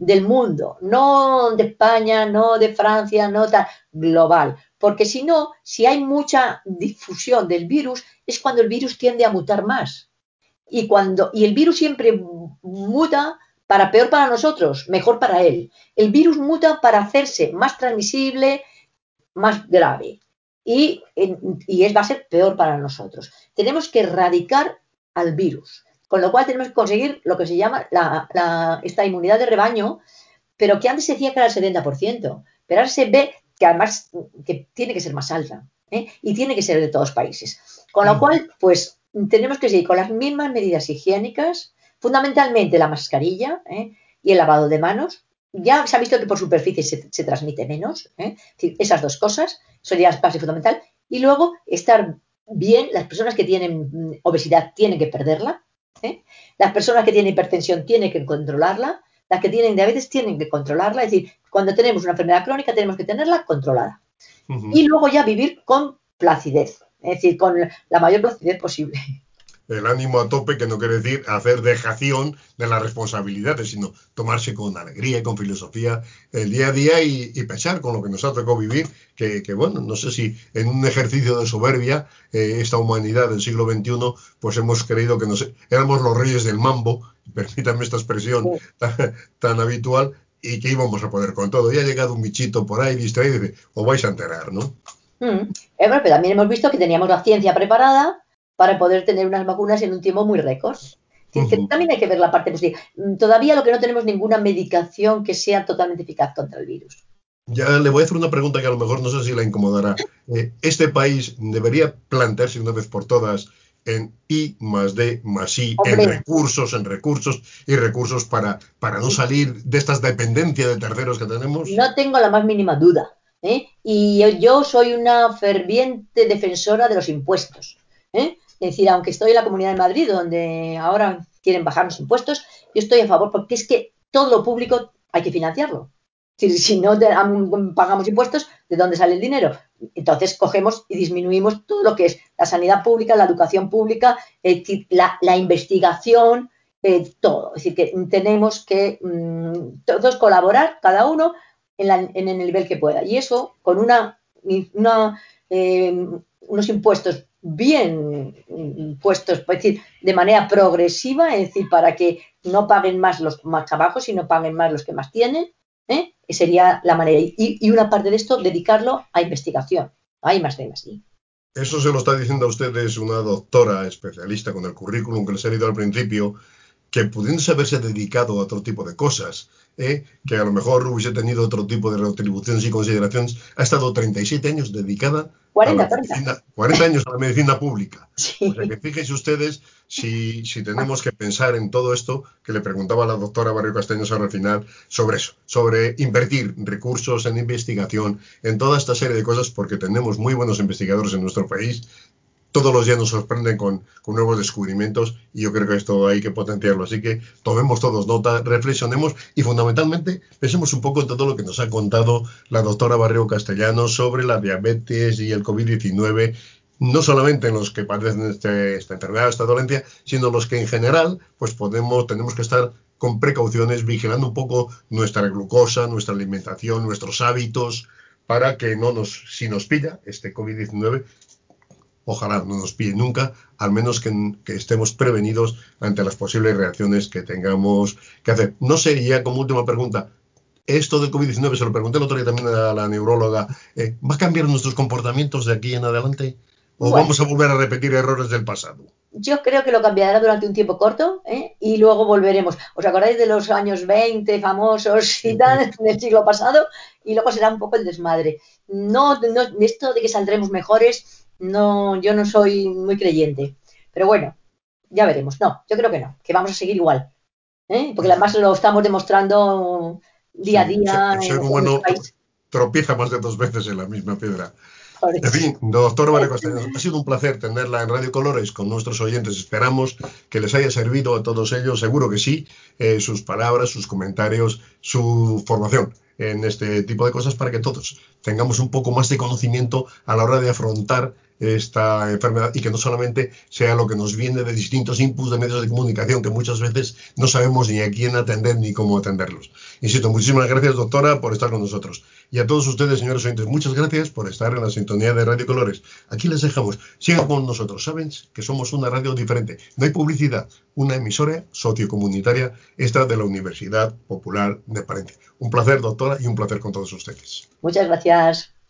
del mundo, no de España, no de Francia, no tal, global. Porque si no, si hay mucha difusión del virus, es cuando el virus tiende a mutar más. Y, cuando, y el virus siempre muta para peor para nosotros, mejor para él. El virus muta para hacerse más transmisible, más grave. Y, y es, va a ser peor para nosotros. Tenemos que erradicar al virus. Con lo cual tenemos que conseguir lo que se llama la, la, esta inmunidad de rebaño, pero que antes se decía que era el setenta por ciento. Pero ahora se ve que además que tiene que ser más alta, ¿eh? Y tiene que ser de todos los países. Con lo cual, pues tenemos que seguir con las mismas medidas higiénicas, fundamentalmente la mascarilla, ¿eh? Y el lavado de manos. Ya se ha visto que por superficie se, se transmite menos, ¿eh? Es decir, esas dos cosas sería la base fundamental. Y luego estar bien, las personas que tienen obesidad tienen que perderla, ¿eh? Las personas que tienen hipertensión tienen que controlarla, las que tienen diabetes tienen que controlarla, es decir, cuando tenemos una enfermedad crónica tenemos que tenerla controlada. Uh-huh. Y luego ya vivir con placidez, es decir, con la mayor placidez posible. El ánimo a tope, que no quiere decir hacer dejación de las responsabilidades, sino tomarse con alegría y con filosofía el día a día y, y pensar con lo que nos ha tocado vivir, que, que bueno, no sé si en un ejercicio de soberbia, eh, esta humanidad del siglo veintiuno, pues hemos creído que nos, éramos los reyes del mambo, permítanme esta expresión sí. tan, tan habitual, y que íbamos a poder con todo. Y ha llegado un bichito por ahí distraído y dice, os vais a enterar, ¿no? Mm. Eh, bueno, pero también hemos visto que teníamos la ciencia preparada para poder tener unas vacunas en un tiempo muy récord. Uh-huh. Que también hay que ver la parte positiva. Todavía lo que no tenemos ninguna medicación que sea totalmente eficaz contra el virus. Ya le voy a hacer una pregunta que a lo mejor no sé si la incomodará. Eh, ¿Este país debería plantearse una vez por todas en I más D más I, Hombre. en recursos, en recursos y recursos para, para no salir de estas dependencias de terceros que tenemos? No tengo la más mínima duda. ¿eh? Y yo, yo soy una ferviente defensora de los impuestos. ¿eh? Es decir, aunque estoy en la Comunidad de Madrid, donde ahora quieren bajar los impuestos, yo estoy a favor porque es que todo lo público hay que financiarlo. Si, si no te, um, pagamos impuestos, ¿de dónde sale el dinero? Entonces cogemos y disminuimos todo lo que es la sanidad pública, la educación pública, eh, la, la investigación, eh, todo. Es decir, que tenemos que um, todos colaborar, cada uno en, la, en el nivel que pueda. Y eso con una, una, eh, unos impuestos bien puestos, es decir, de manera progresiva, es decir, para que no paguen más los más abajo, sino paguen más los que más tienen, ¿eh? Sería la manera. Y, y una parte de esto, dedicarlo a investigación. Hay más de más. ¿Sí? Eso se lo está diciendo a ustedes una doctora especialista con el currículum que les he leído al principio, que pudiéndose haberse dedicado a otro tipo de cosas, ¿eh? que a lo mejor hubiese tenido otro tipo de retribuciones y consideraciones, ha estado treinta y siete años dedicada cuarenta, a la medicina, cuarenta años a la medicina pública. Sí. O sea que fíjense ustedes si, si tenemos que pensar en todo esto que le preguntaba a la doctora Barrio Castaños al final sobre eso, sobre invertir recursos en investigación, en toda esta serie de cosas, porque tenemos muy buenos investigadores en nuestro país. Todos los días nos sorprenden con, con nuevos descubrimientos y yo creo que esto hay que potenciarlo. Así que tomemos todos nota, reflexionemos y fundamentalmente pensemos un poco en todo lo que nos ha contado la doctora Barrio Castellanos sobre la diabetes y el COVID diecinueve, no solamente en los que padecen este, esta enfermedad, esta dolencia, sino los que en general pues podemos, tenemos que estar con precauciones, vigilando un poco nuestra glucosa, nuestra alimentación, nuestros hábitos, para que no nos, si nos pilla este COVID diecinueve, ojalá no nos pille nunca, al menos que, que estemos prevenidos ante las posibles reacciones que tengamos que hacer. No sé, ya como última pregunta, esto del COVID diecinueve, se lo pregunté el otro día también a la neuróloga, eh, ¿va a cambiar nuestros comportamientos de aquí en adelante? ¿O bueno, vamos a volver a repetir errores del pasado? Yo creo que lo cambiará durante un tiempo corto, ¿eh? Y luego volveremos. ¿Os acordáis de los años veinte famosos y tal del siglo pasado? Y luego será un poco el desmadre. No, no, esto de que saldremos mejores, no, yo no soy muy creyente. Pero bueno, ya veremos. No, yo creo que no, que vamos a seguir igual. ¿eh? Porque además lo estamos demostrando día sí, a día. El ser en, humano en país. tropieza más de dos veces en la misma piedra. En fin, doctor Barrio Castellanos, ha sido un placer tenerla en Radio Colores con nuestros oyentes. Esperamos que les haya servido a todos ellos, seguro que sí, eh, sus palabras, sus comentarios, su formación en este tipo de cosas para que todos tengamos un poco más de conocimiento a la hora de afrontar esta enfermedad y que no solamente sea lo que nos viene de distintos inputs de medios de comunicación que muchas veces no sabemos ni a quién atender ni cómo atenderlos. Insisto, muchísimas gracias, doctora, por estar con nosotros. Y a todos ustedes, señores oyentes, muchas gracias por estar en la sintonía de Radio Colores. Aquí les dejamos. Sigan con nosotros. Saben que somos una radio diferente. No hay publicidad. Una emisora sociocomunitaria, esta de la Universidad Popular de Palencia. Un placer, doctora, y un placer con todos ustedes. Muchas gracias.